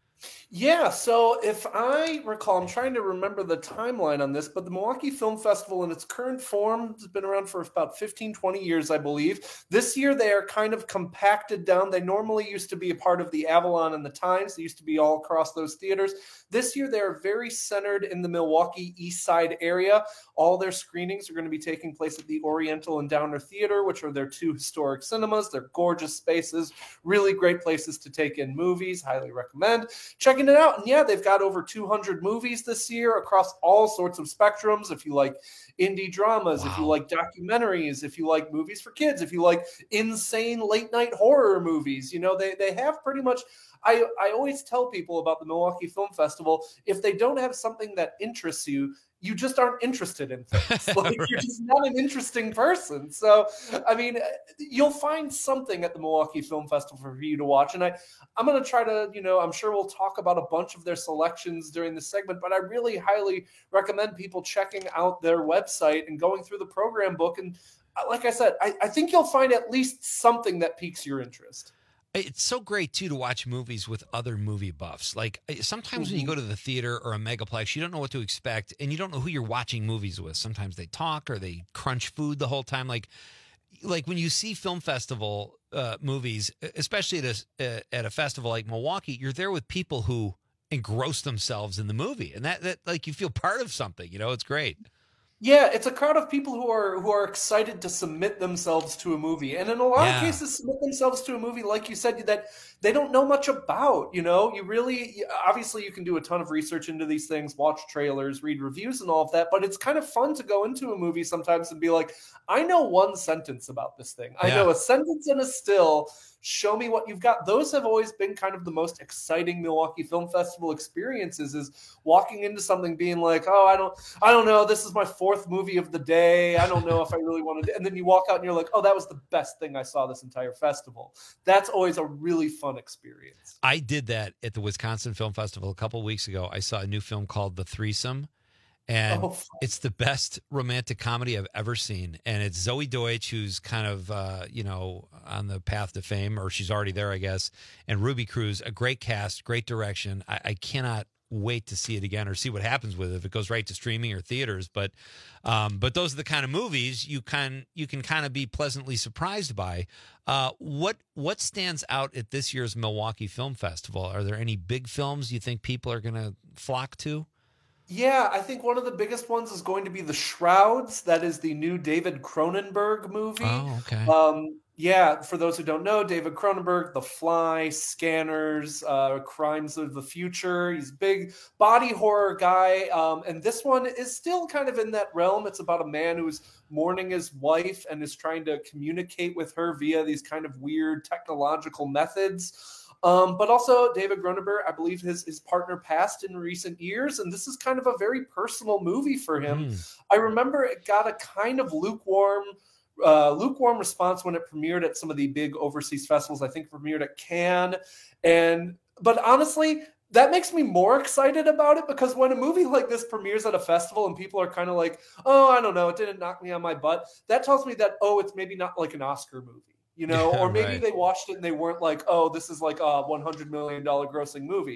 Yeah, so if I recall, I'm trying to remember the timeline on this, but the Milwaukee Film Festival in its current form has been around for about fifteen, twenty years, I believe. This year they are kind of compacted down. They normally used to be a part of the Avalon and the Times. They used to be all across those theaters. This year they are very centered in the Milwaukee East Side area. All their screenings are going to be taking place at the Oriental and Downer Theater, which are their two historic cinemas. They're gorgeous spaces, really great places to take in movies. Highly recommend checking it out. And yeah, they've got over two hundred movies this year across all sorts of spectrums. If you like indie dramas, wow. if you like documentaries, if you like movies for kids, if you like insane late night horror movies, you know, they, they have pretty much, I, I always tell people about the Milwaukee Film Festival, if they don't have something that interests you, you just aren't interested in things. Like, you're just not an interesting person. So, I mean, you'll find something at the Milwaukee Film Festival for you to watch. And I, I'm going to try to, you know, I'm sure we'll talk about a bunch of their selections during the segment, but I really highly recommend people checking out their website and going through the program book. And like I said, I, I think you'll find at least something that piques your interest. It's so great, too, to watch movies with other movie buffs. Like, sometimes mm-hmm. when you go to the theater or a megaplex, you don't know what to expect, and you don't know who you're watching movies with. Sometimes they talk or they crunch food the whole time. Like, like when you see film festival uh, movies, especially at a, uh, at a festival like Milwaukee, you're there with people who engross themselves in the movie. And that, that like, you feel part of something. You know, it's great. Yeah, it's a crowd of people who are who are excited to submit themselves to a movie. And in a lot yeah. of cases, submit themselves to a movie, like you said, that they don't know much about. You know, you really, obviously you can do a ton of research into these things, watch trailers, read reviews and all of that. But it's kind of fun to go into a movie sometimes and be like, I know one sentence about this thing. I yeah. know a sentence and a still. Show me what you've got. Those have always been kind of the most exciting Milwaukee Film Festival experiences, is walking into something being like, oh, I don't, I don't know. This is my fourth movie of the day. I don't know if I really want to. And then you walk out and you're like, oh, that was the best thing I saw this entire festival. That's always a really fun experience. I did that at the Wisconsin Film Festival a couple of weeks ago. I saw a new film called The Threesome. And oh, it's the best romantic comedy I've ever seen. And it's Zoe Deutsch, who's kind of, uh, you know, on the path to fame, or she's already there, I guess. And Ruby Cruz, a great cast, great direction. I, I cannot wait to see it again or see what happens with it, if it goes right to streaming or theaters. But um, but those are the kind of movies you can you can kind of be pleasantly surprised by. Uh, what what stands out at this year's Milwaukee Film Festival? Are there any big films you think people are going to flock to? Yeah, I think one of the biggest ones is going to be The Shrouds. That is the new David Cronenberg movie. Oh, okay. Um, yeah, for those who don't know, David Cronenberg, The Fly, Scanners, uh, Crimes of the Future. He's a big body horror guy. Um, and this one is still kind of in that realm. It's about a man who's mourning his wife and is trying to communicate with her via these kind of weird technological methods. Um, but also David Cronenberg, I believe his, his partner passed in recent years, and this is kind of a very personal movie for him. Mm. I remember it got a kind of lukewarm uh, lukewarm response when it premiered at some of the big overseas festivals. I think it premiered at Cannes. And but honestly, that makes me more excited about it, because when a movie like this premieres at a festival and people are kind of like, oh, I don't know, it didn't knock me on my butt, that tells me that, oh, it's maybe not like an Oscar movie. You know, yeah, or maybe right. they watched it and they weren't like, oh, this is like a one hundred million dollars grossing movie.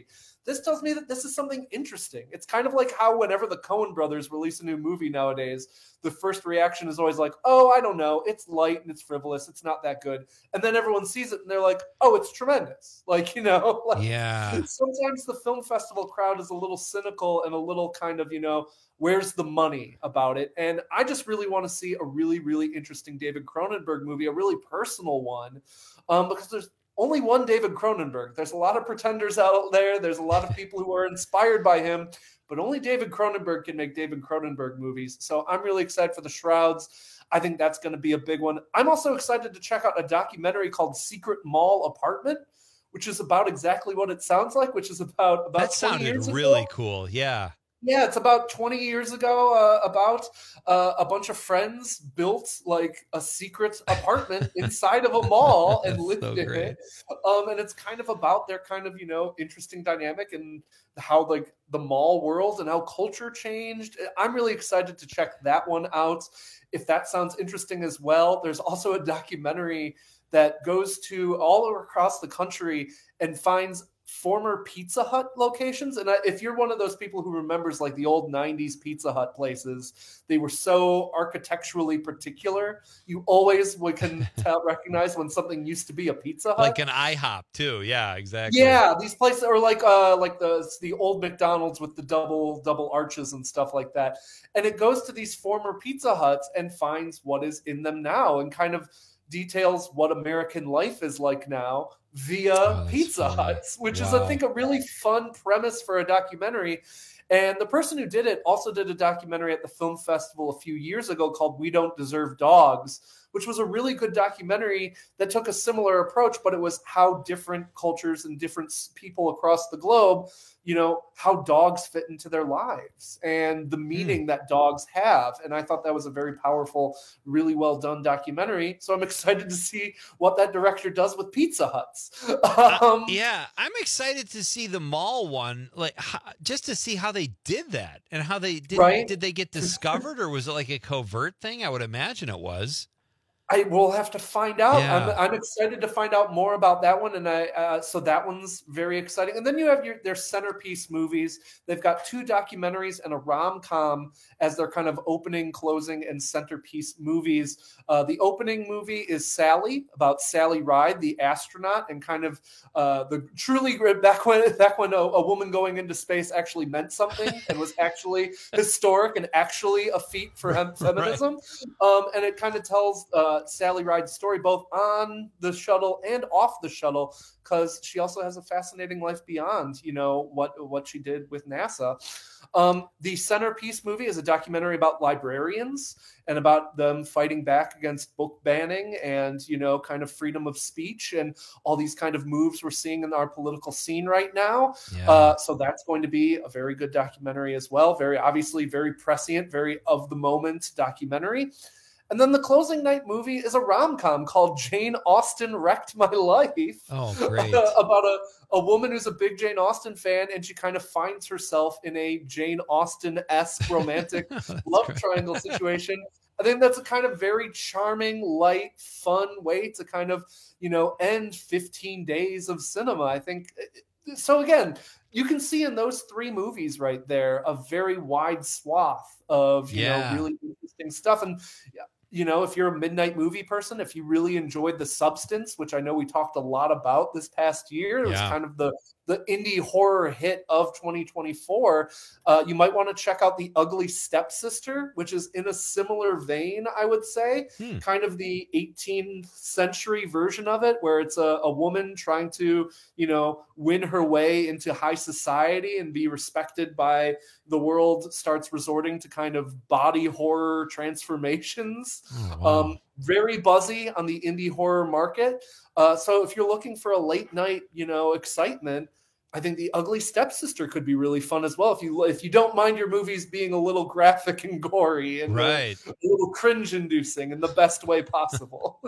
this tells me that this is something interesting. It's kind of like how whenever the Coen brothers release a new movie nowadays, the first reaction is always like, oh, I don't know, it's light and it's frivolous, it's not that good. And then everyone sees it and they're like, oh, it's tremendous. Like, you know, like, yeah. Sometimes the film festival crowd is a little cynical and a little kind of, you know, where's the money about it? And I just really want to see a really, really interesting David Cronenberg movie, a really personal one, um, because there's only one David Cronenberg. There's a lot of pretenders out there. There's a lot of people who are inspired by him, but only David Cronenberg can make David Cronenberg movies. So I'm really excited for The Shrouds. I think that's going to be a big one. I'm also excited to check out a documentary called Secret Mall Apartment, which is about exactly what it sounds like, which is about about that sounded really ago. cool. Yeah. Yeah, it's about twenty years ago, uh, about uh, a bunch of friends built like a secret apartment inside of a mall and lived so in great. it. Um, and it's kind of about their kind of, you know, interesting dynamic and how like the mall world and how culture changed. I'm really excited to check that one out. If that sounds interesting as well, there's also a documentary that goes to all across the country and finds former Pizza Hut locations. And if you're one of those people who remembers like the old nineties Pizza Hut places, they were so architecturally particular. You always would can tell, recognize when something used to be a Pizza Hut. Like an IHOP too. Yeah, exactly. Yeah, these places are like uh like the the old McDonald's with the double double arches and stuff like that. And it goes to these former Pizza Huts and finds what is in them now and kind of details what American life is like now via oh, Pizza funny. Huts, which wow. is, I think, a really fun premise for a documentary. And the person who did it also did a documentary at the film festival a few years ago called We Don't Deserve Dogs, which was a really good documentary that took a similar approach, but it was how different cultures and different people across the globe, you know, how dogs fit into their lives and the meaning mm. that dogs have. And I thought that was a very powerful, really well done documentary. So I'm excited to see what that director does with Pizza Huts. um, uh, yeah, I'm excited to see the mall one, like how, just to see how they did that and how they did. Right? Did they get discovered or was it like a covert thing? I would imagine it was. I will have to find out. Yeah. I'm, I'm excited to find out more about that one, and I uh, so that one's very exciting. And then you have your their centerpiece movies. They've got two documentaries and a rom-com as their kind of opening, closing, and centerpiece movies. Uh, the opening movie is Sally, about Sally Ride, the astronaut, and kind of uh, the truly back when back when a, a woman going into space actually meant something and was actually historic and actually a feat for hem- feminism. Right. Um, and it kind of tells. Uh, Sally Ride's story both on the shuttle and off the shuttle, because she also has a fascinating life beyond, you know, what what she did with NASA. Um, the centerpiece movie is a documentary about librarians and about them fighting back against book banning and, you know, kind of freedom of speech and all these kind of moves we're seeing in our political scene right now. Yeah. Uh, so that's going to be a very good documentary as well. Very obviously, very prescient, very of the moment documentary. And then the closing night movie is a rom-com called Jane Austen Wrecked My Life. Oh, great. About a, a woman who's a big Jane Austen fan, and she kind of finds herself in a Jane Austen-esque romantic love great. triangle situation. I think that's a kind of very charming, light, fun way to kind of, you know, end fifteen days of cinema. I think. So again, you can see in those three movies right there a very wide swath of, you yeah. know, really interesting stuff. And, you know, if you're a midnight movie person, if you really enjoyed The Substance, which I know we talked a lot about this past year, it was yeah. kind of the, the indie horror hit of twenty twenty-four, uh, you might want to check out The Ugly Stepsister, which is in a similar vein, I would say, hmm. kind of the eighteenth century version of it, where it's a, a woman trying to, you know, win her way into high society and be respected by the world, starts resorting to kind of body horror transformations. Oh, wow. Um, very buzzy on the indie horror market. Uh, so if you're looking for a late night, you know, excitement, I think The Ugly Stepsister could be really fun as well. If you if you don't mind your movies being a little graphic and gory and right. a, a little cringe-inducing in the best way possible.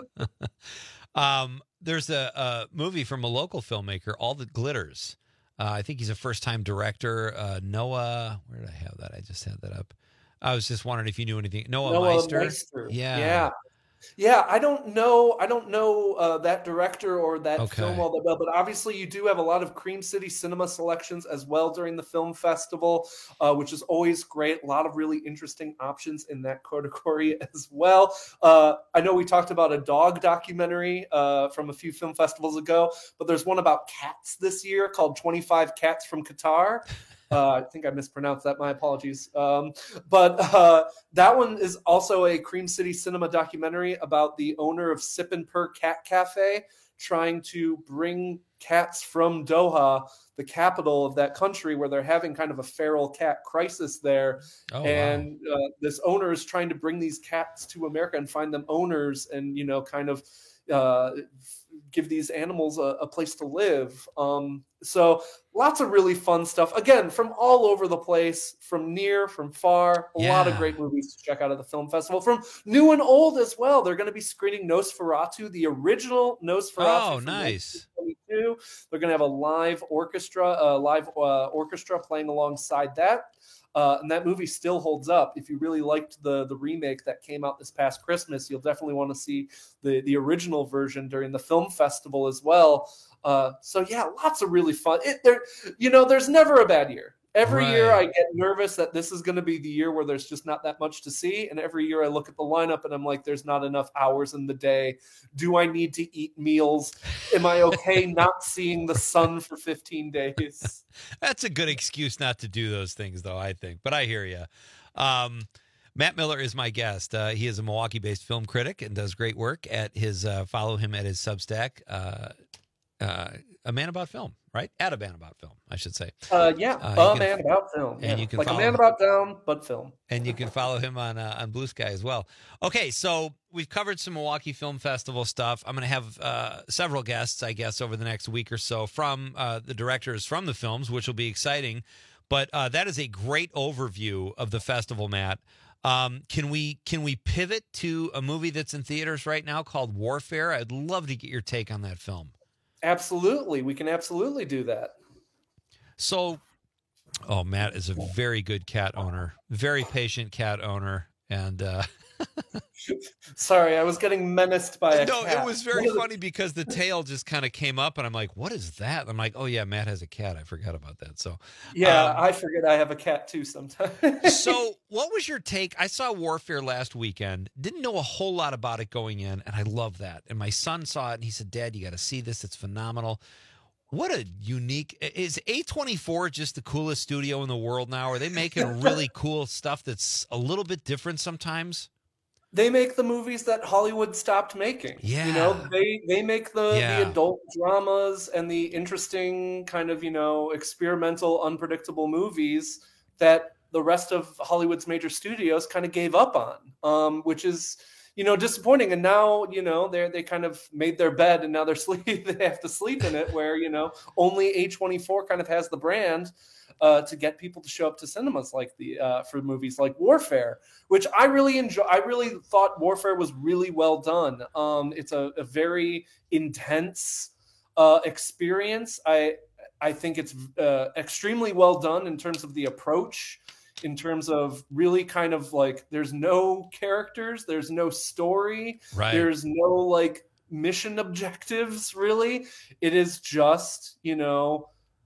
um, there's a, a movie from a local filmmaker, All That Glitters. Uh, I think he's a first-time director. Uh, Noah, where did I have that? I just had that up. I was just wondering if you knew anything. Noah, Noah Meister. Meister. Yeah. Yeah. Yeah, I don't know. I don't know uh, that director or that Okay. film all that well, but obviously you do have a lot of Cream City Cinema selections as well during the film festival, uh, which is always great. A lot of really interesting options in that category as well. Uh, I know we talked about a dog documentary uh, from a few film festivals ago, but there's one about cats this year called twenty-five Cats from Qatar. Uh, I think I mispronounced that. My apologies. Um, but uh, that one is also a Cream City Cinema documentary about the owner of Sip and Purr Cat Cafe trying to bring cats from Doha, the capital of that country, where they're having kind of a feral cat crisis there. Oh, and uh, this owner is trying to bring these cats to America and find them owners and, you know, kind of uh, give these animals a, a place to live. Um, so lots of really fun stuff. Again, from all over the place, from near, from far, a lot of Yeah. great movies to check out at the film festival. From new and old as well. They're going to be screening Nosferatu, the original Nosferatu. Oh, from nice. nineteen twenty-two. They're going to have a live orchestra, a live uh, orchestra playing alongside that. Uh, and that movie still holds up. If you really liked the the remake that came out this past Christmas, you'll definitely want to see the, the original version during the film festival as well. Uh, so yeah, lots of really fun. It, there, you know, there's never a bad year. Every year I Right. get nervous that this is going to be the year where there's just not that much to see. And every year I look at the lineup and I'm like, there's not enough hours in the day. Do I need to eat meals? Am I okay not seeing the sun for fifteen days? That's a good excuse not to do those things, though, I think. But I hear you. Um, Matt Miller is my guest. Uh, he is a Milwaukee-based film critic and does great work at his, uh, follow him at his Substack, uh, uh, A Man About Film, right? At A Man About Film, I should say. Uh, yeah, Uh, a you can- man about film. and yeah. you can like a follow man him- about down, but film. And you can follow him on uh, on Blue Sky as well. Okay, so we've covered some Milwaukee Film Festival stuff. I'm going to have uh, several guests, I guess, over the next week or so from uh, the directors from the films, which will be exciting. But uh, that is a great overview of the festival, Matt. Um, can we can we pivot to a movie that's in theaters right now called Warfare? I'd love to get your take on that film. Absolutely. We can absolutely do that. So, oh, Matt is a very good cat owner, very patient cat owner, and uh, Sorry, I was getting menaced by a no, cat. it was very funny because the tail just kind of came up, and I'm like, "What is that?" I'm like, "Oh yeah, Matt has a cat. I forgot about that." So, Yeah, um, I forget I have a cat too sometimes. so what was your take? I saw Warfare last weekend. Didn't know a whole lot about it going in, and I love that. And my son saw it, and he said, "Dad, you got to see this. It's phenomenal." What a unique is A twenty-four just the coolest studio in the world now? Are they making really cool stuff that's a little bit different sometimes? They make the movies that Hollywood stopped making. Yeah. You know, they they make the, Yeah. the adult dramas and the interesting kind of, you know, experimental, unpredictable movies that the rest of Hollywood's major studios kind of gave up on, um, which is, you know, disappointing. And now, you know, they they kind of made their bed and now they're sleep they have to sleep in it, where, you know, only A twenty-four kind of has the brand uh, to get people to show up to cinemas like the uh, for movies like Warfare, which I really enjoy. I really thought Warfare was really well done. Um, it's a, a very intense uh, experience. I I think it's uh, extremely well done in terms of the approach, in terms of really kind of like there's no characters, there's no story, Right. there's no like mission objectives really. It is just, you know,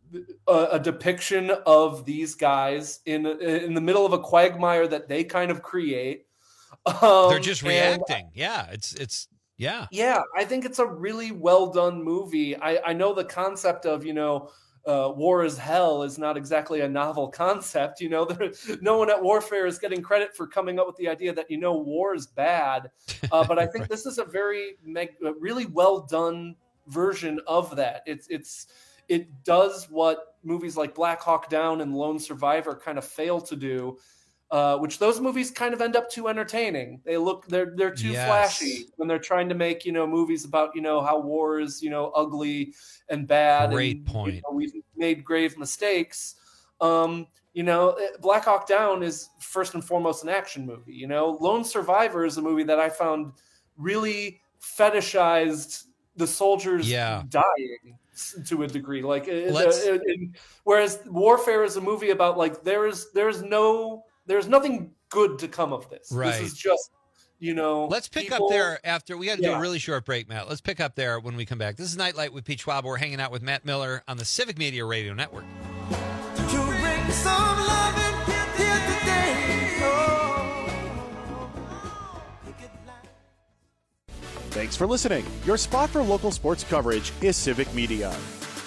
a, a depiction of these guys in in the middle of a quagmire that they kind of create. Um, They're just and- reacting. Yeah, it's it's yeah. yeah, I think it's a really well done movie. I, I know the concept of, you know, uh, war is hell is not exactly a novel concept. You know, there, no one at Warfare is getting credit for coming up with the idea that, you know, war is bad. Uh, but I think this is a very, meg- a really well done version of that. It's, it's, it does what movies like Black Hawk Down and Lone Survivor kind of fail to do. Uh, which those movies kind of end up too entertaining. They look they're they're too Yes. flashy when they're trying to make, you know, movies about, you know, how war is, you know, ugly and bad. Great and, point. You know, we've made grave mistakes. Um, you know, Black Hawk Down is first and foremost an action movie. You know, Lone Survivor is a movie that I found really fetishized the soldiers Yeah. dying to a degree. Like, it- Let's- it- it- whereas Warfare is a movie about like there is there is no there's nothing good to come of this. Right. This is just you know. Let's pick people- up there after we got to do Yeah. a really short break, Matt. Let's pick up there when we come back. This is Nightlight with Pete Schwab. We're hanging out with Matt Miller on the Civic Media Radio Network. To bring some loving here today. Oh. Thanks for listening. Your spot for local sports coverage is Civic Media.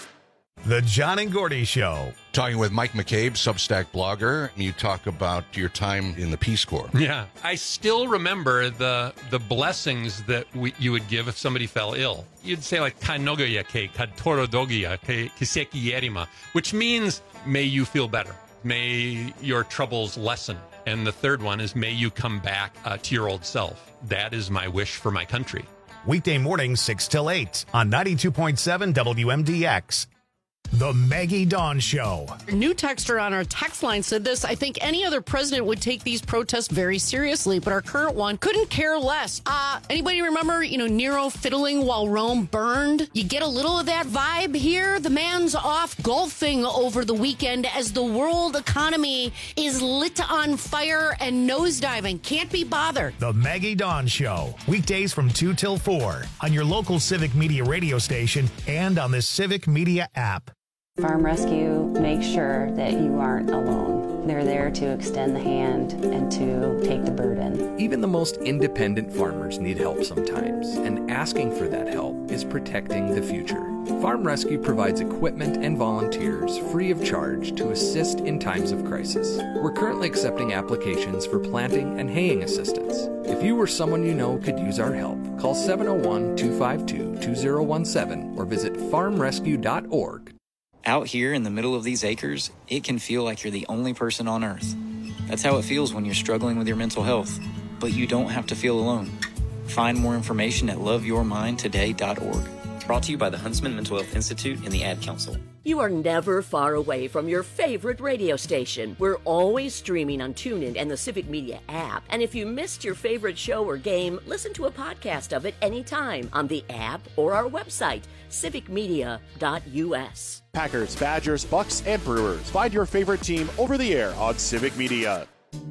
The John and Gordy Show. Talking with Mike McCabe, Substack blogger. You talk about your time in the Peace Corps. Yeah. I still remember the the blessings that we, you would give if somebody fell ill. You'd say like, Kanogoya ke, Katorodogia ke, Kiseki Yerima, which means, may you feel better. May your troubles lessen. And the third one is, may you come back uh, to your old self. That is my wish for my country. Weekday mornings, six till eight on ninety-two point seven W M D X. The Maggie Dawn Show. A new texter on our text line said this: I think any other president would take these protests very seriously, but our current one couldn't care less. Uh, anybody remember, you know, Nero fiddling while Rome burned? You get a little of that vibe here. The man's off golfing over the weekend as the world economy is lit on fire and nosediving. Can't be bothered. The Maggie Dawn Show. Weekdays from two till four on your local Civic Media radio station and on the Civic Media app. Farm Rescue makes sure that you aren't alone. They're there to extend the hand and to take the burden. Even the most independent farmers need help sometimes, and asking for that help is protecting the future. Farm Rescue provides equipment and volunteers free of charge to assist in times of crisis. We're currently accepting applications for planting and haying assistance. If you or someone you know could use our help, call seven oh one, two five two, two oh one seven or visit farm rescue dot org. Out here in the middle of these acres, it can feel like you're the only person on Earth. That's how it feels when you're struggling with your mental health. But you don't have to feel alone. Find more information at love your mind today dot org. Brought to you by the Huntsman Mental Health Institute and the Ad Council. You are never far away from your favorite radio station. We're always streaming on TuneIn and the Civic Media app. And if you missed your favorite show or game, listen to a podcast of it anytime on the app or our website, civic media dot u s. Packers, Badgers, Bucks, and Brewers. Find your favorite team over the air on Civic Media.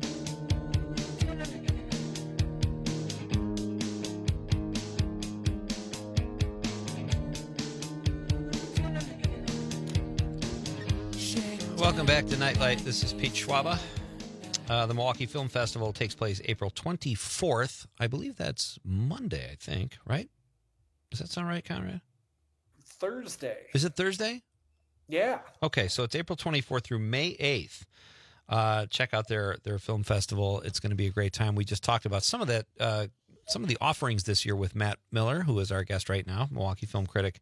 Welcome back to Nightlight. This is Pete Schwaba. Uh, the Milwaukee Film Festival takes place April twenty-fourth. I believe that's Monday, I think, right? Does that sound right, Conrad? Thursday. Is it Thursday? Yeah. Okay, so it's April twenty-fourth through May eighth. Uh, check out their their film festival. It's going to be a great time. We just talked about some of that, uh, some of the offerings this year with Matt Miller, who is our guest right now, Milwaukee film critic.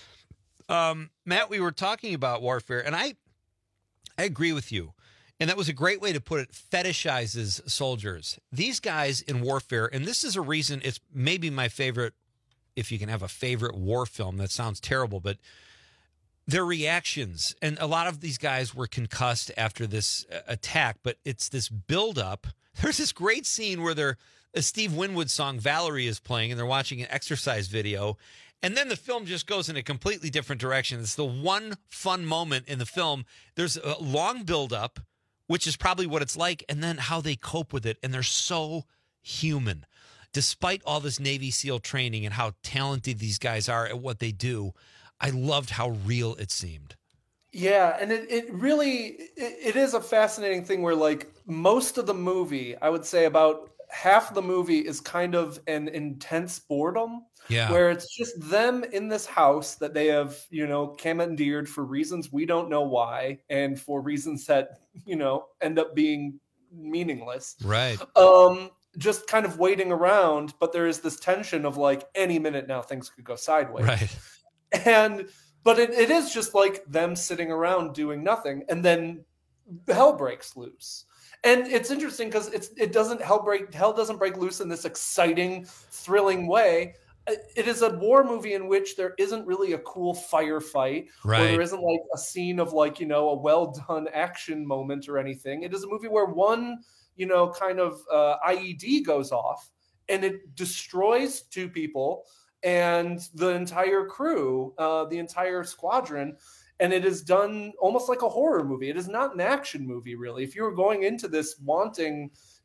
Um, Matt, we were talking about warfare, and I, I agree with you. And that was a great way to put it, fetishizes soldiers. These guys in warfare, and this is a reason it's maybe my favorite, if you can have a favorite war film, that sounds terrible, but their reactions. And a lot of these guys were concussed after this attack, but it's this buildup. There's this great scene where they're, a Steve Winwood song, Valerie, is playing, and they're watching an exercise video. And then the film just goes in a completely different direction. It's the one fun moment in the film. There's a long buildup, which is probably what it's like, and then how they cope with it. And they're so human. Despite all this Navy SEAL training and how talented these guys are at what they do, I loved how real it seemed. Yeah, and it, it really, it, it is a fascinating thing where, like, most of the movie, I would say about half the movie is kind of an intense boredom. Yeah. Where it's just them in this house that they have, you know, commandeered for reasons we don't know why, and for reasons that, you know, end up being meaningless. Right. Um, just kind of waiting around, but there is this tension of like any minute now things could go sideways. Right. And but it, it is just like them sitting around doing nothing, and then hell breaks loose. And it's interesting because it's it doesn't hell break hell doesn't break loose in this exciting, thrilling way. It is a war movie in which there isn't really a cool firefight, right, or there isn't like a scene of like, you know, a well done action moment or anything. It is a movie where one, you know, kind of uh, I E D goes off and it destroys two people and the entire crew, uh, the entire squadron. And it is done almost like a horror movie. It is not an action movie, really. If you were going into this wanting,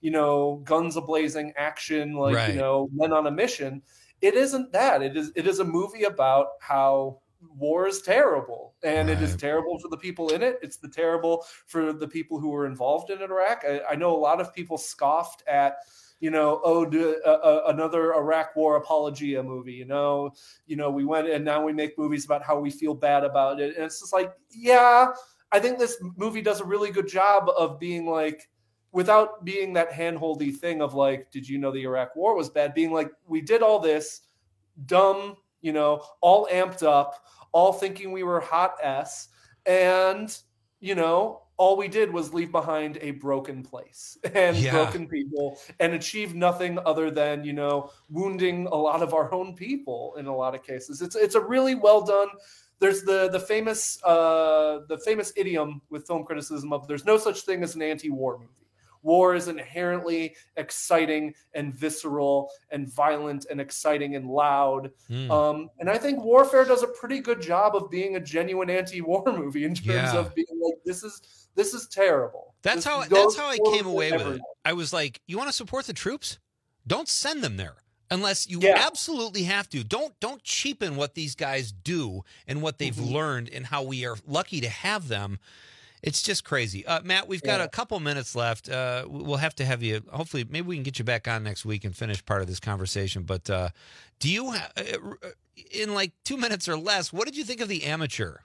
you know, guns a-blazing action, like, Right. you know, men on a mission. It isn't that. It is it is a movie about how war is terrible, and it is Right. terrible for the people in it. It's the terrible for the people who were involved in Iraq. I, I know a lot of people scoffed at, you know, oh, do, uh, uh, another Iraq War apologia movie. You know, you know, we went and now we make movies about how we feel bad about it, and it's just like, yeah, I think this movie does a really good job of being like, without being that handholdy thing of like, did you know the Iraq War was bad? Being like, we did all this dumb, you know, all amped up, all thinking we were hot S, and, you know, all we did was leave behind a broken place and Yeah. broken people and achieve nothing other than, you know, wounding a lot of our own people in a lot of cases. It's it's a really well done. There's the the famous uh, the famous idiom with film criticism of there's no such thing as an anti-war movie. War is inherently exciting and visceral and violent and exciting and loud. Mm. Um, and I think Warfare does a pretty good job of being a genuine anti-war movie in terms Yeah. of being like, this is this is terrible. That's This how goes that's how I forward came away for with it. everyone. I was like, you want to support the troops? Don't send them there unless you Yeah. absolutely have to. Don't don't cheapen what these guys do and what they've Mhm. learned and how we are lucky to have them. It's just crazy. Uh, Matt, we've got Yeah. a couple minutes left. Uh, we'll have to have you. Hopefully, maybe we can get you back on next week and finish part of this conversation. But uh, do you, ha- uh, in like two minutes or less, what did you think of The Amateur?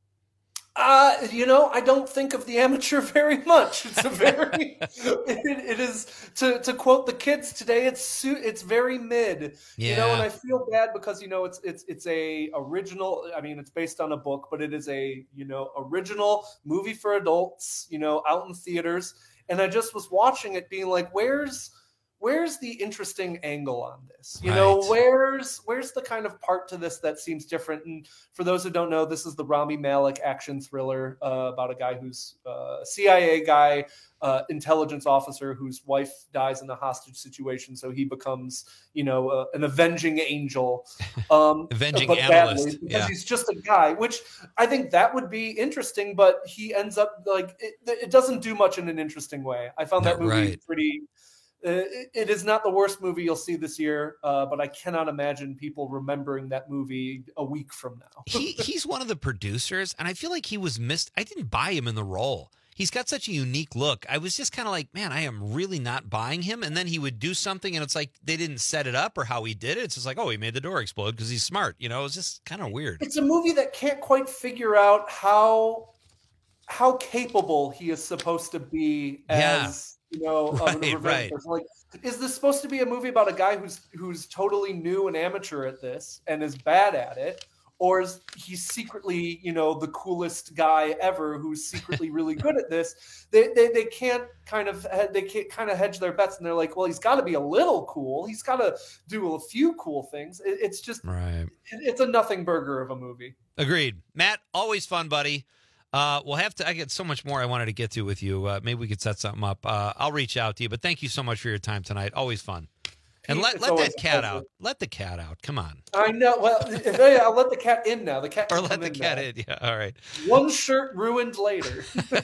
Uh, you know, I don't think of The Amateur very much. It's a very, it, it is, to, to quote the kids today, it's su- it's very mid, you know, and Yeah. I feel bad because, you know, it's, it's, it's a original, I mean, it's based on a book, but it is a, you know, original movie for adults, you know, out in theaters. And I just was watching it being like, where's, where's the interesting angle on this? You know, Right. where's where's the kind of part to this that seems different? And for those who don't know, this is the Rami Malek action thriller uh, about a guy who's uh, a C I A guy, uh, intelligence officer whose wife dies in a hostage situation, so he becomes, you know, uh, an avenging angel, um, Avenging but analyst, badly, because yeah. he's just a guy. Which I think that would be interesting, but he ends up like it, it doesn't do much in an interesting way. I found that No, movie right. pretty. Uh, it, it is not the worst movie you'll see this year, uh, but I cannot imagine people remembering that movie a week from now. he he's one of the producers, and I feel like he was missed. I didn't buy him in the role. He's got such a unique look. I was just kind of like, man, I am really not buying him. And then he would do something, and it's like they didn't set it up or how he did it. It's just like, oh, he made the door explode because he's smart. You know, it was just kind of weird. It's a movie that can't quite figure out how how capable he is supposed to be as you know of an Right, revenge right. person. Like, is this supposed to be a movie about a guy who's who's totally new and amateur at this and is bad at it? Or is he secretly, you know, the coolest guy ever who's secretly really good at this? They, they they can't kind of they can't kind of hedge their bets, and they're like, well, he's got to be a little cool. He's got to do a few cool things. It, it's just Right. it, it's a nothing burger of a movie. Agreed. Matt, always fun, buddy. Uh, we'll have to, I get so much more I wanted to get to with you. Uh, maybe we could set something up. Uh, I'll reach out to you, but thank you so much for your time tonight. Always fun. And let, It's let always that a cat pleasure. out. Let the cat out. Come on. I know. Well, if I, I'll let the cat in now. The cat Or can let come the in cat now. in. Yeah. All right. One shirt ruined later.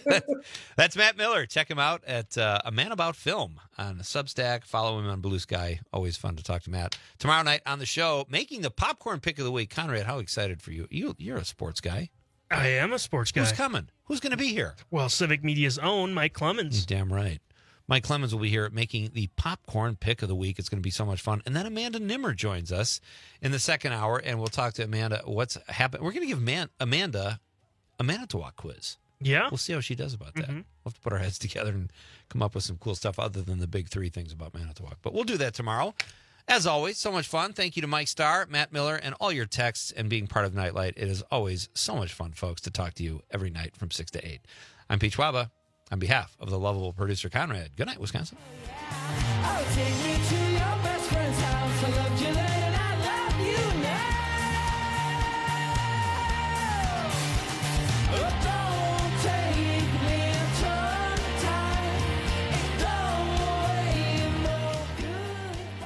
That's Matt Miller. Check him out at uh, A Man About Film on Substack. Follow him on Blue Sky. Always fun to talk to Matt. Tomorrow night on the show, making the popcorn pick of the week. Conrad, how excited for you? you you're a sports guy. I am a sports guy. Who's coming? Who's going to be here? Well, Civic Media's own Mike Clemens. You're damn right. Mike Clemens will be here making the popcorn pick of the week. It's going to be so much fun. And then Amanda Nimmer joins us in the second hour, and we'll talk to Amanda what's happened. We're going to give Man- Amanda a Manitowoc quiz. Yeah. We'll see how she does about that. Mhm. We'll have to put our heads together and come up with some cool stuff other than the big three things about Manitowoc. But we'll do that tomorrow. As always, so much fun. Thank you to Mike Starr, Matt Miller, and all your texts and being part of Nightlight. It is always so much fun, folks, to talk to you every night from six to eight. I'm Pete Schwaba. On behalf of the lovable producer Conrad, good night, Wisconsin. Oh, take me to your best friend's house. I loved you then and I love you now. Oh, don't take me tongue-tied.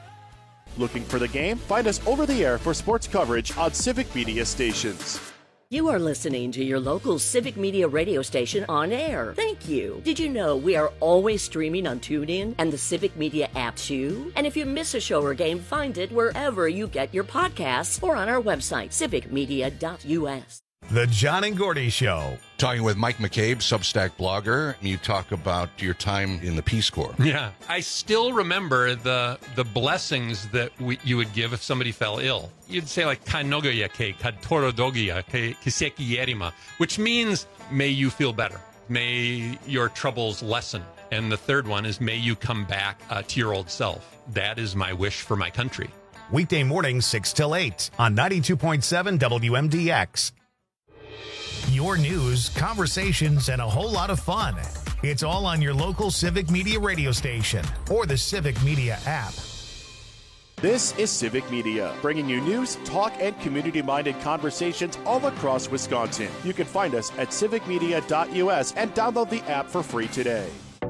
Don't Looking for the game? Find us over the air for sports coverage on Civic Media stations. You are listening to your local Civic Media radio station on air. Thank you. Did you know we are always streaming on TuneIn and the Civic Media app too? And if you miss a show or game, find it wherever you get your podcasts or on our website, civic media dot u s. The John and Gordy Show. Talking with Mike McCabe, Substack blogger. You talk about your time in the Peace Corps. Yeah. I still remember the the blessings that we, you would give if somebody fell ill. You'd say like, Kanogoya ke, Katorodogia ke, Kiseki Yerima, which means, may you feel better. May your troubles lessen. And the third one is, may you come back uh, to your old self. That is my wish for my country. Weekday mornings, six till eight on ninety-two point seven W M D X. Your news, conversations, and a whole lot of fun. It's all on your local Civic Media radio station or the Civic Media app. This is Civic Media, bringing you news, talk, and community-minded conversations all across Wisconsin. You can find us at civic media dot u s and download the app for free today.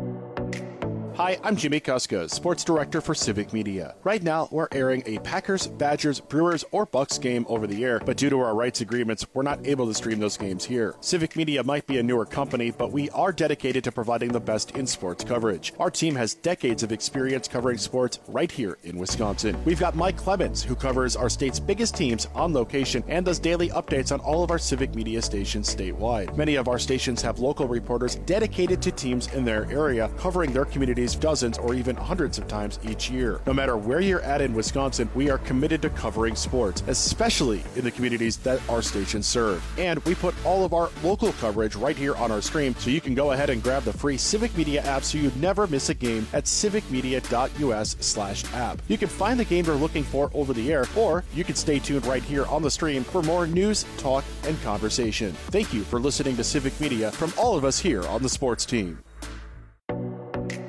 Hi, I'm Jimmy Kuska, Sports Director for Civic Media. Right now, we're airing a Packers, Badgers, Brewers, or Bucks game over the air, but due to our rights agreements, we're not able to stream those games here. Civic Media might be a newer company, but we are dedicated to providing the best in sports coverage. Our team has decades of experience covering sports right here in Wisconsin. We've got Mike Clemens, who covers our state's biggest teams on location and does daily updates on all of our Civic Media stations statewide. Many of our stations have local reporters dedicated to teams in their area, covering their communities dozens or even hundreds of times each year. No matter where you're at in Wisconsin, we are committed to covering sports, especially in the communities that our stations serve. And we put all of our local coverage right here on our stream, so you can go ahead and grab the free Civic Media app so you never miss a game at civic media dot u s slash app. You can find the game you're looking for over the air, or you can stay tuned right here on the stream for more news, talk, and conversation. Thank you for listening to Civic Media from all of us here on the sports team.